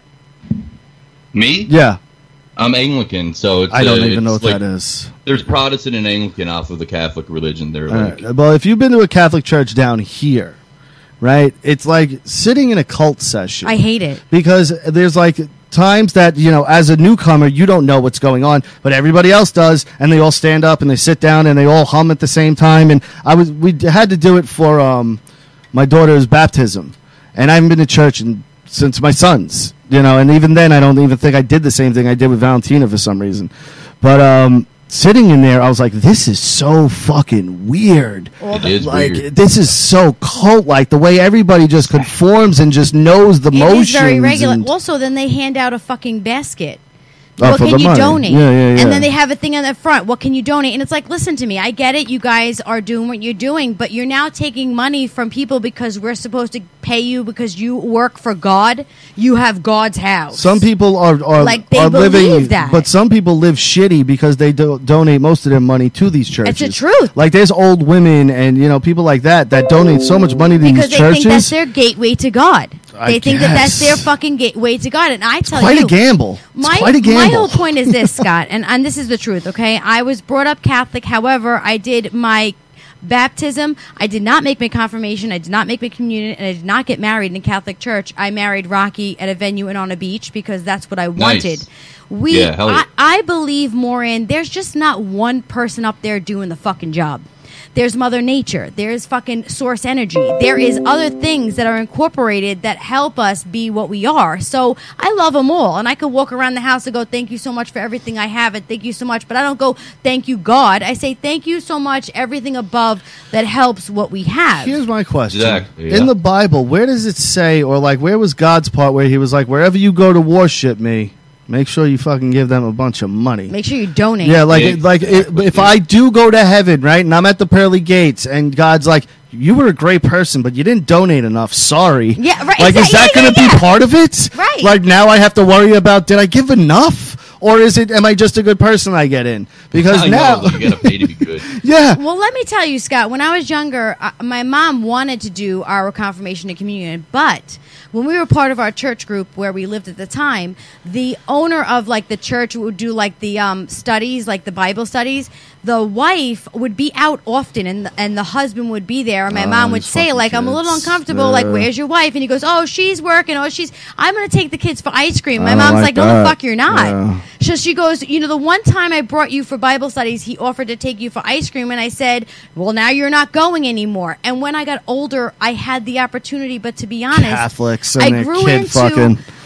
Me? Yeah. I'm Anglican, so it's, I don't uh, even know it's what like, that is. There's Protestant and Anglican off of the Catholic religion. They're All like, right. Well, if you've been to a Catholic church down here, right, it's like sitting in a cult session. I hate it. because there's like times that, you know, as a newcomer, you don't know what's going on, but everybody else does, and they all stand up and they sit down and they all hum at the same time. And I was we had to do it for um, my daughter's baptism, and I haven't been to church in, since my son's, you know, and even then I don't even think I did the same thing I did with Valentina for some reason. But um, sitting in there, I was like, this is so fucking weird. it is Like, weird. this is so cult-like, the way everybody just conforms and just knows the It motions. is very regular. and- Also, then they hand out a fucking basket. Oh, what for can the you money. donate? Yeah, yeah, yeah. And then they have a thing on the front. What can you donate? And it's like, listen to me. I get it. You guys are doing what you're doing, but you're now taking money from people because we're supposed to pay you because you work for God. You have God's house. Some people are are, Like, they are living, believe that. but some people live shitty because they do, donate most of their money to these churches. It's the truth. Like there's old women and you know people like that that donate so much money to because these they churches. think that's their gateway to God. I They think that that's guess. their fucking gateway to God. And I tell quite you, a gamble. It's My, quite a gamble. my whole point is this, Scott, and, and this is the truth, okay? I was brought up Catholic. However, I did my baptism. I did not make my confirmation. I did not make my communion. And I did not get married in a Catholic church. I married Rocky at a venue and on a beach because that's what I Nice. wanted. We, Yeah, hell yeah. I, I believe more in, there's just not one person up there doing the fucking job. There's Mother Nature. There's fucking source energy. There is other things that are incorporated that help us be what we are. So I love them all. And I could walk around the house and go, thank you so much for everything I have and thank you so much. But I don't go, thank you, God. I say, thank you so much, everything above that helps what we have. Here's my question. Exactly, In yeah. the Bible, where does it say, or like, where was God's part where he was like, wherever you go to worship me, make sure you fucking give them a bunch of money. Make sure you donate. Yeah, like Yeah, it, like it, exactly. if I do go to heaven, right, and I'm at the pearly gates, and God's like, "You were a great person, but you didn't donate enough. Sorry." Yeah, right, Like, is exactly, that yeah, going to yeah, be yeah. part of it? Right. Like now I have to worry about did I give enough, or is it am I just a good person I get in? Because I now, know, you gotta pay to be good. yeah, Well, let me tell you, Scott, when I was younger, uh, my mom wanted to do our confirmation and communion, but when we were part of our church group where we lived at the time, the owner of like the church would do like the um, studies, like the Bible studies. The wife would be out often, and the, and the husband would be there. And my Oh, mom would these say, fucking like, I'm a little kids. uncomfortable. Like, Yeah. where's your wife? And he goes, oh, she's working. Oh, she's. I'm going to take the kids for ice cream. My I don't mom's like like, no, that. the fuck, you're not. Yeah. So she goes, you know, the one time I brought you for Bible studies, he offered to take you for ice cream. And I said, well, now you're not going anymore. And when I got older, I had the opportunity. But to be honest, Catholics and I their grew kid into fucking.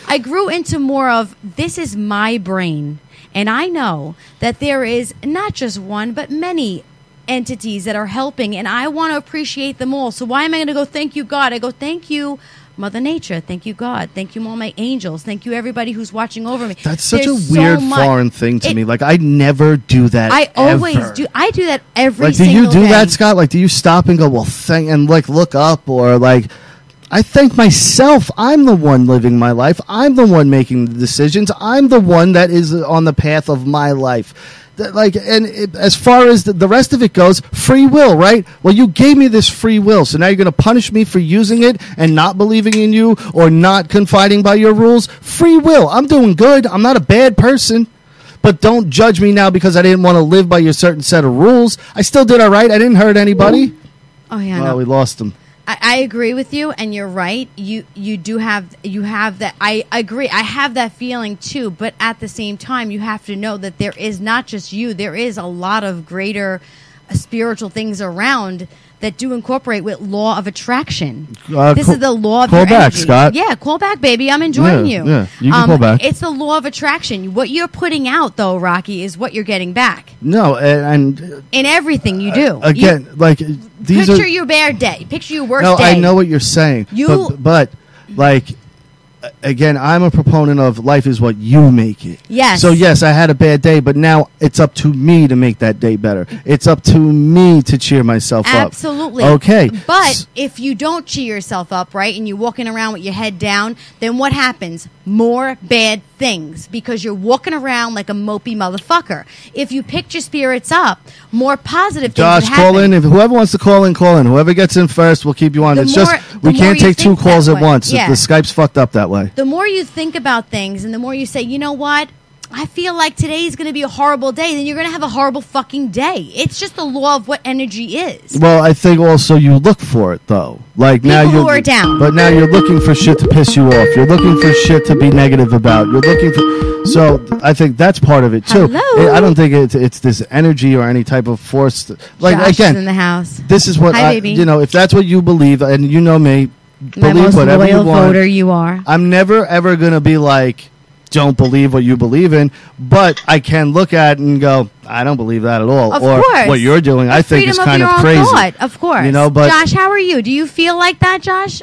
I grew into more of this is my brain, and I know that there is not just one but many entities that are helping, and I want to appreciate them all. So why am I going to go thank you God? I go thank you Mother Nature, thank you God, thank you all my angels, thank you everybody who's watching over me. That's such There's a weird so much- foreign thing to It- me. Like I never do that. I always ever. do. I do that every Like, do single you do day. that, Scott? Like, do you stop and go, well, thank, and like look up, or like, I thank myself. I'm the one living my life. I'm the one making the decisions. I'm the one that is on the path of my life. That, like, and it, as far as the, the rest of it goes, free will, right? Well, you gave me this free will, so now you're going to punish me for using it and not believing in you or not confiding by your rules. Free will. I'm doing good. I'm not a bad person. But don't judge me now because I didn't want to live by your certain set of rules. I still did all right. I didn't hurt anybody. Oh yeah, Well, no. we lost him. I, I agree with you, and you're right. You you do have you have that. I agree. I have that feeling too. But at the same time, you have to know that there is not just you. There is a lot of greater uh, spiritual things around that do incorporate with law of attraction. Uh, this call- is the law of call your back, energy. Scott. Yeah, call back, baby. I'm enjoying Yeah, you. yeah. You can call back. It's the law of attraction. What you're putting out, though, Rocky, is what you're getting back No, and, and in everything you do. uh, again, You- like these picture are. your bad day. Picture your worst No, day. I know what you're saying. You- but, but like a- again, I'm a proponent of life is what you make it. Yes. So yes, I had a bad day, but now it's up to me to make that day better. It's up to me to cheer myself up. Absolutely. Okay. But S- if you don't cheer yourself up, right, and you're walking around with your head down, then what happens? More bad things because you're walking around like a mopey motherfucker. If you picked your spirits up, more positive things Josh, would call happen. in. If whoever wants to call in, call in. Whoever gets in first, we'll keep you on. The it's more- just the we more can't you take two think calls that at way. once. Yeah. The Skype's fucked up that way. The more you think about things and the more you say, you know what? I feel like today's going to be a horrible day, then you're going to have a horrible fucking day. It's just the law of what energy is. Well, I think also you look for it though. Like now People you're who are down. but now you're looking for shit to piss you off. You're looking for shit to be negative about. You're looking for. So th- I think that's part of it too. Hello? I don't think it's, it's this energy or any type of force. To, like Josh again, is in the house. this is what Hi, I, baby. you know. If that's what you believe, and you know me, My believe most whatever loyal you want. voter you are. I'm never ever gonna be like, don't believe what you believe in, but I can look at it and go, I don't believe that at all. Of or course. what you're doing, The I think freedom is of kind your of own crazy. thought, of course. You know, but Josh, how are you? Do you feel like that, Josh?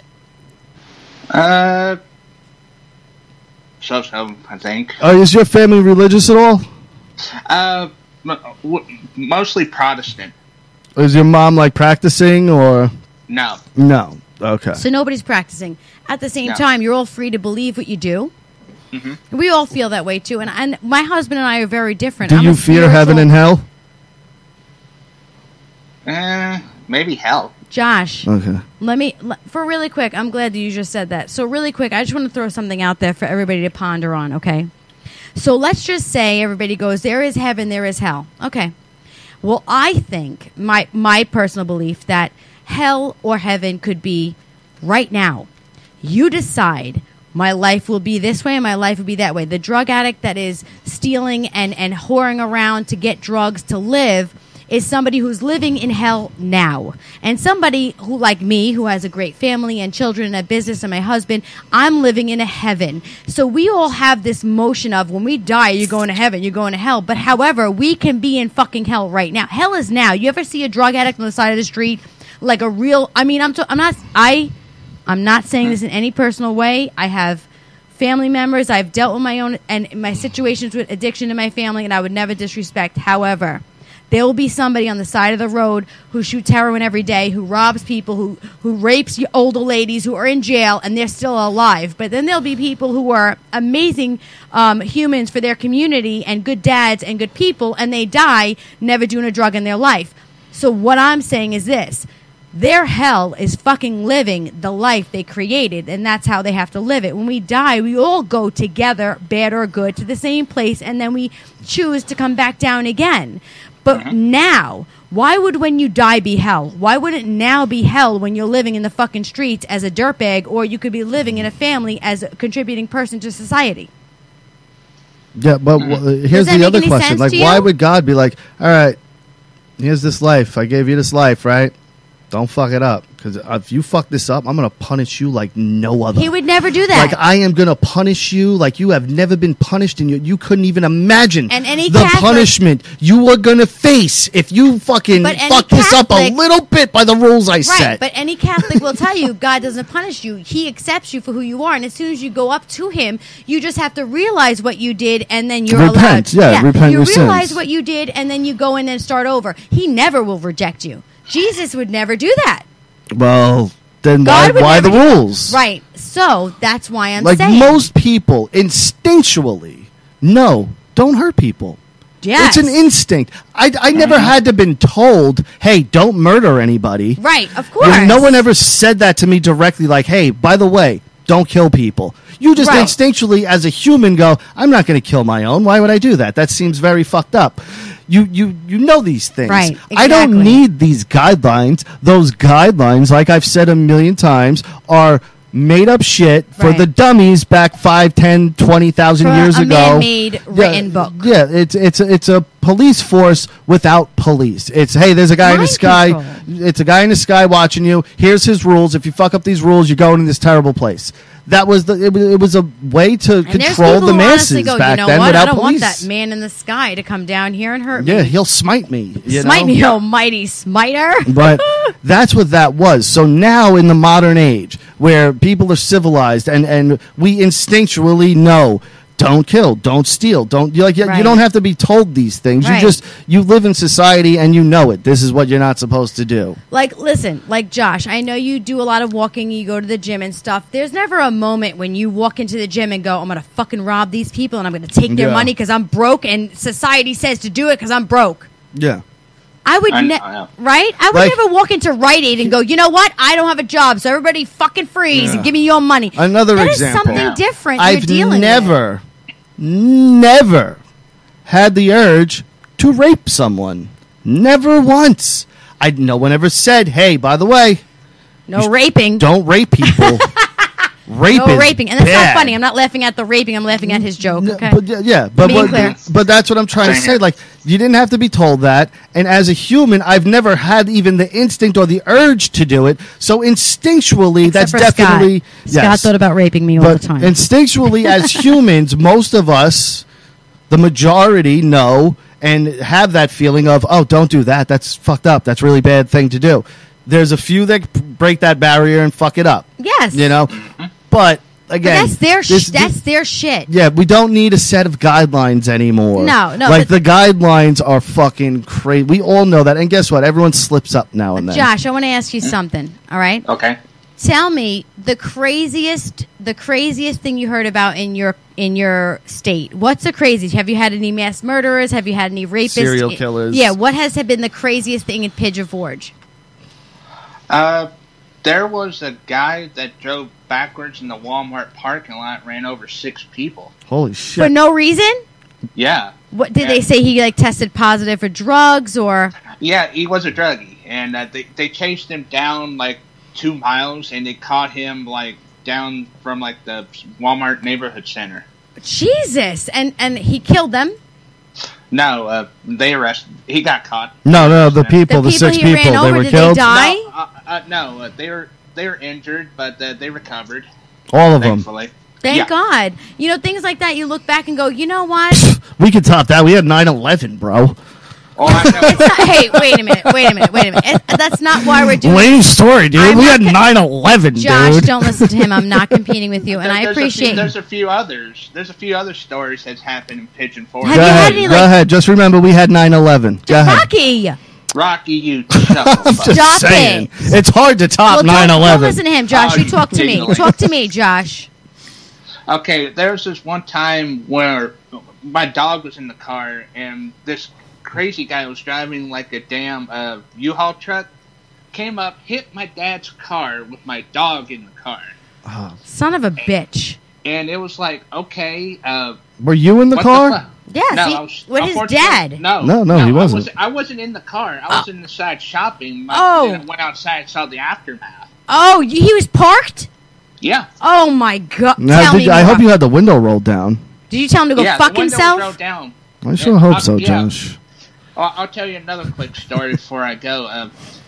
Uh, so so I think. uh, is your family religious at all? Uh, m- w- mostly Protestant. Is your mom like practicing or No. no? Okay. So nobody's practicing. At the same No. time, you're all free to believe what you do. Mm-hmm. We all feel that way too, and and my husband and I are very different. Do I'm you a fear heaven spiritual- and hell? Uh, maybe hell. Josh, Okay. let me le- for really quick. I'm glad that you just said that. So really quick, I just want to throw something out there for everybody to ponder on. Okay. So let's just say everybody goes, there is heaven, there is hell. Okay. Well, I think my my personal belief that hell or heaven could be right now. You decide my life will be this way and my life will be that way. The drug addict that is stealing and, and whoring around to get drugs to live is somebody who's living in hell now. And somebody who, like me, who has a great family and children and a business and my husband, I'm living in a heaven. So we all have this motion of when we die, you're going to heaven, you're going to hell. But however, we can be in fucking hell right now. Hell is now. You ever see a drug addict on the side of the street? Like a real, I mean, I'm, t- I'm not, I, I'm not saying this in any personal way. I have family members. I've dealt with my own and my situations with addiction in my family, and I would never disrespect. However, there will be somebody on the side of the road who shoots heroin every day, who robs people, who, who rapes y- older ladies who are in jail, and they're still alive. But then there'll be people who are amazing um, humans for their community and good dads and good people, and they die never doing a drug in their life. So what I'm saying is this. Their hell is fucking living the life they created, and that's how they have to live it. When we die, we all go together, bad or good, to the same place, and then we choose to come back down again. But now, why would when you die be hell? Why would it now be hell when you're living in the fucking streets as a dirtbag, or you could be living in a family as a contributing person to society? Yeah, but w- here's Does that the make other any question: sense like, to why you? would God be like, "All right, here's this life. I gave you this life, right? Don't fuck it up, because if you fuck this up, I'm gonna punish you like no other. He would never do that. Like I am gonna punish you like you have never been punished, and you you couldn't even imagine And any the Catholic- punishment you are gonna face if you fucking But any fuck this up a Catholic- little bit by the rules I Right, set. but any Catholic will tell you God doesn't punish you. He accepts you for who you are. And as soon as you go up to him, you just have to realize what you did and then you're Repent, allowed. yeah, repent you your realize sins. what you did and then you go in and start over. He never will reject you. Jesus would never do that. Well, then why, God would why never the do that. rules? Right. So that's why I'm Like saying. most people instinctually know, don't hurt people. Yes. It's an instinct. I, I never had to been told, hey, don't murder anybody. Right, of You course. know, no one ever said that to me directly, like, hey, by the way, don't kill people. You just Right. instinctually, as a human, go, I'm not going to kill my own. Why would I do that? That seems very fucked up. You, you, you know these things. Right, I don't exactly. need these guidelines. Those guidelines, like I've said a million times, are made up shit for Right. the dummies back five, ten, twenty thousand For years a ago. man-made written yeah, book. Yeah, it's it's a, it's a police force without police. It's hey, there's a guy in the Mind sky. control. It's a guy in the sky watching you. Here's his rules. If you fuck up these rules, you're going in this terrible place. That was the it was, it was a way to And there's control people the who honestly masses go, back you know then what? without I don't police. want that man in the sky to come down here and hurt me. Yeah, he'll smite me. You Smite know? me, almighty smiter. But that's what that was. So now in the modern age where people are civilized and, and we instinctually know don't kill, don't steal, don't you like you, you Right. don't have to be told these things. Right. You just you live in society and you know it. This is what you're not supposed to do. Like, listen, like Josh, I know you do a lot of walking, you go to the gym and stuff. There's never a moment when you walk into the gym and go, I'm going to fucking rob these people and I'm going to take their Yeah. money because I'm broke and society says to do it because I'm broke. Yeah. I would I- ne- I know. right? I would Like- never walk into Rite Aid and go, you know what? I don't have a job, so everybody fucking freeze Yeah. and give me your money. Another That is example. something Yeah. different I've you're dealing never never had the urge to rape someone. Never once. I no one ever said, "Hey, by the way, with. No raping. don't rape people." Rape No is raping. And that's bad. not funny. I'm not laughing at the raping. I'm laughing at his joke, No, okay? But yeah, yeah, but Being but, clear. but that's what I'm trying to Same say. here. Like you didn't have to be told that, and as a human, I've never had even the instinct or the urge to do it. So instinctually, Except that's for definitely Scott. Scott yes. thought about raping me all But the time. instinctually, as humans, most of us, the majority, know and have that feeling of, oh, don't do that. That's fucked up. That's a really bad thing to do. There's a few that p- break that barrier and fuck it up. yes. You know, But but again, that's their sh- this- that's their shit. yeah, we don't need a set of guidelines anymore. No, no, Like but- the guidelines are fucking crazy. We all know that. And guess what? Everyone slips up now and then. Josh, I want to ask you something. All right, Okay. tell me the craziest, the craziest thing you heard about in your in your state. What's the craziest? Have you had any mass murderers? Have you had any rapists? Serial killers. Yeah. What has been the craziest thing in Pigeon Forge? Uh, there was a guy that drove backwards in the Walmart parking lot, ran over six people. Holy For shit. no reason? Yeah. What did Yeah. they say? He like tested positive for drugs or? Yeah, he was a druggie, and uh, they they chased him down like two miles, and they caught him like down from like the Walmart neighborhood center. Jesus! And and he killed them. No, uh, they arrested. He got caught. No, no, the The people, the, people six he people, ran they over, were did killed. they die? No, uh, uh, no, uh, they were they were injured, but uh, they recovered. All of them. Thankfully. Thank Yeah. God. You know, things like that, you look back and go, you know what? We could top that. We had nine eleven, bro. Oh, I know. It's not, hey, wait a minute, wait a minute, wait a minute. It, that's not why we're doing Lame story, dude. I'm we not had co- nine eleven, Josh, dude. don't listen to him. I'm not competing with you, and There- I there's a appreciate few, there's a few others. There's a few other stories that's happened in Pigeon Forge. Have Go you had ahead. any, Go like- ahead. Just remember, we had nine eleven. Go ahead. Rocky. Rocky, you chuckle. Just Stop saying. it. It's hard to top Well, don't, nine don't eleven. listen to him, Josh. Oh, You talk to me. giggling. Talk to me, Josh. Okay, there was this one time where my dog was in the car, and this crazy guy was driving like a damn uh, U-Haul truck, came up, hit my dad's car with my dog in the car. Son of a bitch. And it was like, okay, uh, Were you in the what car? the fuck? Yes, No, he- I was- with his unfortunately- dad. No, No, no, he I wasn't. I wasn't in the car. I was inside shopping. My, Oh. and I went outside and saw the aftermath. Oh, he was parked? Yeah. Oh, my God. Now, Tell did- me I more. hope you had the window rolled down. Did you tell him to go yeah, fuck the window himself? was rolled down. I sure Yeah, hope uh, so, yeah. Josh. I'll, I'll tell you another quick story before I go. Uh,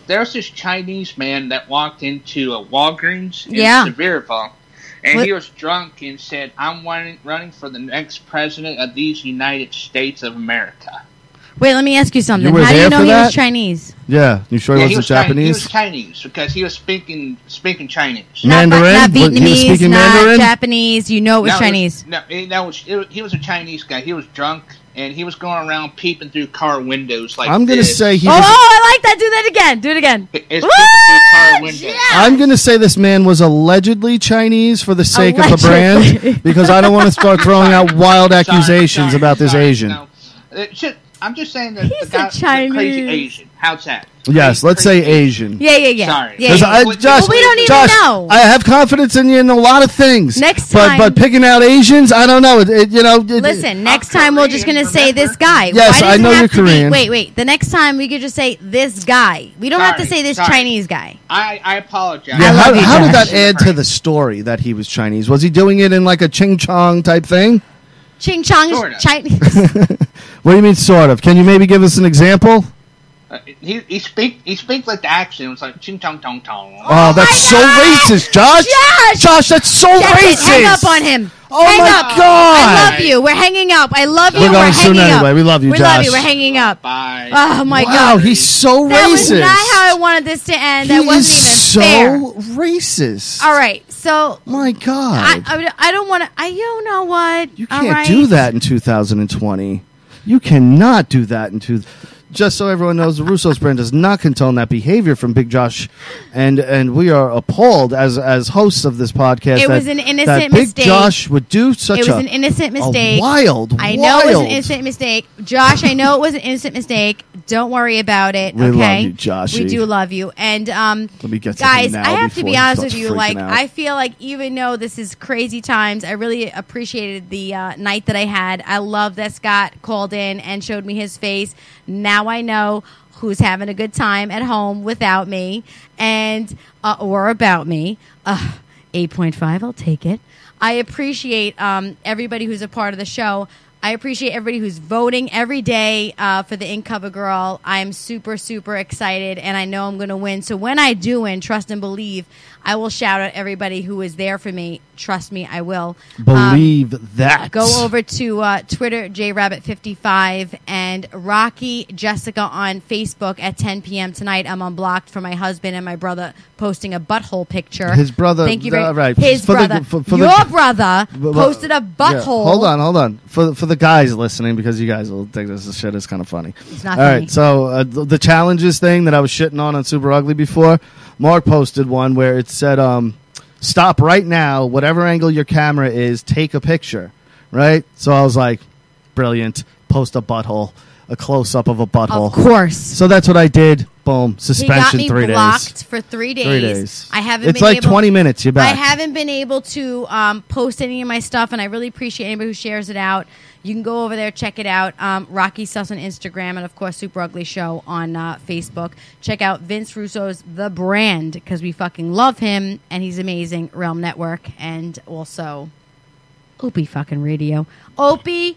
there's this Chinese man that walked into a Walgreens in Yeah. Sevierville, and What- he was drunk and said, "I'm running, running for the next president of these United States of America." Wait, let me ask you something. You were How do there you know for he that? was Chinese? Yeah, you sure Yeah, he he wasn't was Chinese. He Japanese? was Chinese because he was speaking speaking Chinese. Not, Mandarin? not Was- he was Vietnamese, speaking not Mandarin? Japanese. You know it was No, Chinese. no, it- that was it, he was a Chinese guy. He was drunk and he was going around peeping through car windows like I'm gonna this. say he Oh, was. I like that. Do that again. Do it again. It's peeping Woo! through car windows. Yeah. I'm gonna say this man was allegedly Chinese for the sake of the Allegedly. brand, because I don't want to start throwing out wild Sorry, accusations sorry, about this sorry, Asian. no. It should, I'm just saying that He the said guy, the Chinese. crazy Asian. How's that? Yes, Crazy- let's say crazy Asian. Yeah, yeah, yeah. Sorry. Yeah, 'Cause yeah. I, Well, Josh, we don't even Josh, know. I have confidence in you in a lot of things. Next but time- but picking out Asians, I don't know. It, it, you know, it, Listen, next I'm time we're just Korean, gonna say this remember? guy. Yes, Why does I it know have you're to be- Korean. wait, wait. The next time we could just say this guy. We don't have to Sorry, say this sorry. Chinese guy. I, I apologize. Yeah, I how, love you, how did Josh. that add to the story that he was Chinese? Was he doing it in like a ching chong type thing? Ching Chong Sorta. is Chinese. What do you mean, sort of? Can you maybe give us an example? Uh, he he speak he speaks like the accent. It was like ching chong tong tong. Oh, that's so my God! racist, Josh. Josh! Josh, that's so That's it. racist. Hang up on him. Oh Hang my up. God! I love you. We're hanging up. I love you. We're We're, going soon hanging anyway. up. We love you, We love you. Josh. We're hanging up. Bye. Oh my Wow, God. he's so That racist. was not how I wanted this to end. he That wasn't is even so fair. racist. All right, so My I, God. I, I don't want to. I you know what? you All can't right. do that in two thousand twenty. You cannot do that in two. Just so everyone knows, the Russo's brand does not condone that behavior from Big Josh, and and we are appalled as as hosts of this podcast. It that, was an innocent that Big mistake. Josh would do such It was a, an innocent a mistake. wild, I know it was wild- an innocent mistake. Josh, I know it was an innocent mistake. Don't worry about it. We love okay? you, Joshy. We do love you. And um Let me get to guys, him now I have to before be he honest starts with you. freaking Like, out. I feel like even though this is crazy times, I really appreciated the uh, night that I had. I love that Scott called in and showed me his face. Now I know who's having a good time at home without me and uh, or about me. Uh, eight point five, I'll take it. I appreciate um, everybody who's a part of the show. I appreciate everybody who's voting every day uh, for the In Cover Girl. I'm super, super excited, and I know I'm going to win. So when I do win, trust and believe, I will shout out everybody who is there for me. Trust me, I will. Um, Believe that. Go over to uh, Twitter, J Rabbit fifty-five, and Rocky Jessica on Facebook at ten p.m. tonight. I'm unblocked for my husband and my brother posting a butthole picture. His brother- Thank you very uh, right. His For the- brother. for- for Your the- brother But- but- posted a Yeah, butthole. Hold on, hold on. For for the guys listening, because you guys will think this shit is kind of funny. It's not All funny. right, so uh, the, the challenges thing that I was shitting on on Super Ugly before, Mark posted one where it said, um, "Stop right now, whatever angle your camera is, take a picture." Right. So I was like, brilliant. Post a butthole, a close up of a butthole. Of course. So that's what I did. Boom. He got Suspension me three blocked days. for three days. Three days. I haven't It's been like able, twenty minutes. You're back. I haven't been able to um, post any of my stuff, and I really appreciate anybody who shares it out. You can go over there, check it out. Um, Rocky Sus on Instagram, and of course, Super Ugly Show on uh, Facebook. Check out Vince Russo's The Brand, because we fucking love him, and he's amazing. Realm Network, and also Opie fucking Radio. Opie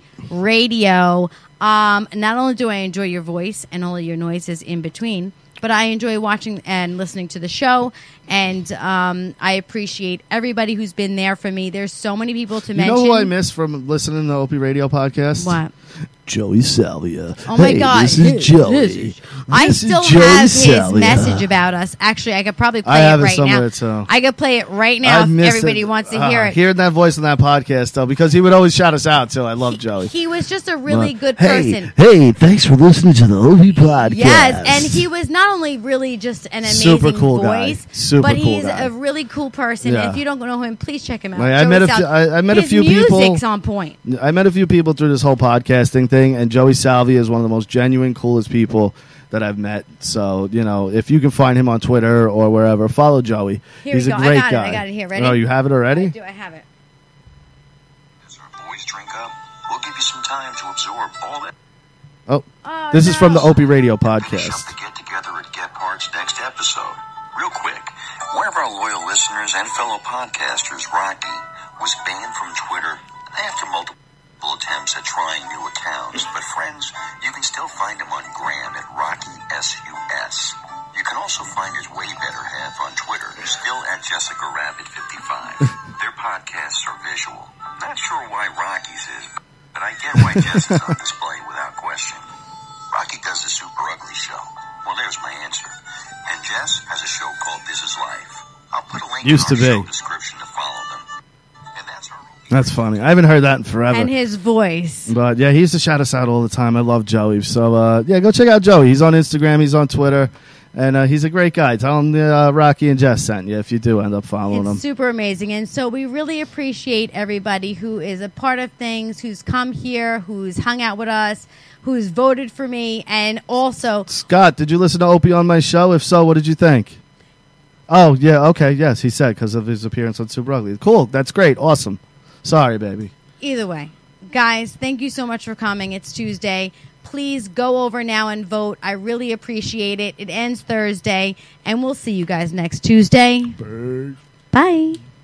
Radio. Um, not only do I enjoy your voice and all of your noises in between, but I enjoy watching and listening to the show, and um, I appreciate everybody who's been there for me. There's so many people to You mention. know who I miss from listening to the Opie Radio podcast? What? Joey Salvia. Oh my Hey, God! This is Joey. This is- I This is still Joey have his Salvia. message about us. Actually, I could probably I play have it it right somewhere, now. too. I could play it right now I if miss everybody it. wants to Uh, hear it. Hearing that voice in that podcast, though, because he would always shout us out, too. I love Joey. He was just a really Uh, good hey, person. Hey, thanks for listening to the Opie podcast. Yes, and he was not only really just an amazing Super cool guy. voice, Super but cool he's guy. a really cool person. Yeah. And if you don't know him, please check him out. Like, I Joey met a Sal- few- I- I met a His few people- music's on point. I met a few people through this whole podcasting thing, and Joey Salvia is one of the most genuine, coolest people that I've met. So, you know, if you can find him on Twitter or wherever, follow Joey. Here He's we a go. great I got guy. it. I got it here. Ready? Oh, you have it I already? do. I have it. As our boys drink up, we'll give you some time to absorb all that. Oh, Oh, this is from the no. Opie Radio Finish up podcast. the get together at Get Parts next episode. Real quick, one of our loyal listeners and fellow podcasters, Rocky, was banned from Twitter after multiple attempts at trying new accounts. But friends, you can still find him on Gram at Rocky S U S. You can also find his way better half on Twitter, still at Jessica Rabbit fifty-five. Their podcasts are visual. Not sure why Rocky's is, but I get why Jess is on display without question. Rocky does the Super Ugly Show. Well, there's my answer. And Jess has a show called This Is Life. I'll put a link Used in our to show be. description to follow them. And that's our... That's funny. I haven't heard that in forever. And his voice. But yeah, he used to shout us out all the time. I love Joey. So uh, yeah, go check out Joey. He's on Instagram. He's on Twitter. And uh, he's a great guy. Tell him uh, Rocky and Jess sent you if you do end up following It's him. super amazing. And so we really appreciate everybody who is a part of things, who's come here, who's hung out with us, who's voted for me, and also... Scott, did you listen to Opie on my show? If so, what did you think? Oh, yeah, okay, yes, he said, because of his appearance on Super Ugly. Cool, that's great, awesome. Sorry, baby. Either way. Guys, thank you so much for coming. It's Tuesday. Please go over now and vote. I really appreciate it. It ends Thursday, and we'll see you guys next Tuesday. Bye. Bye.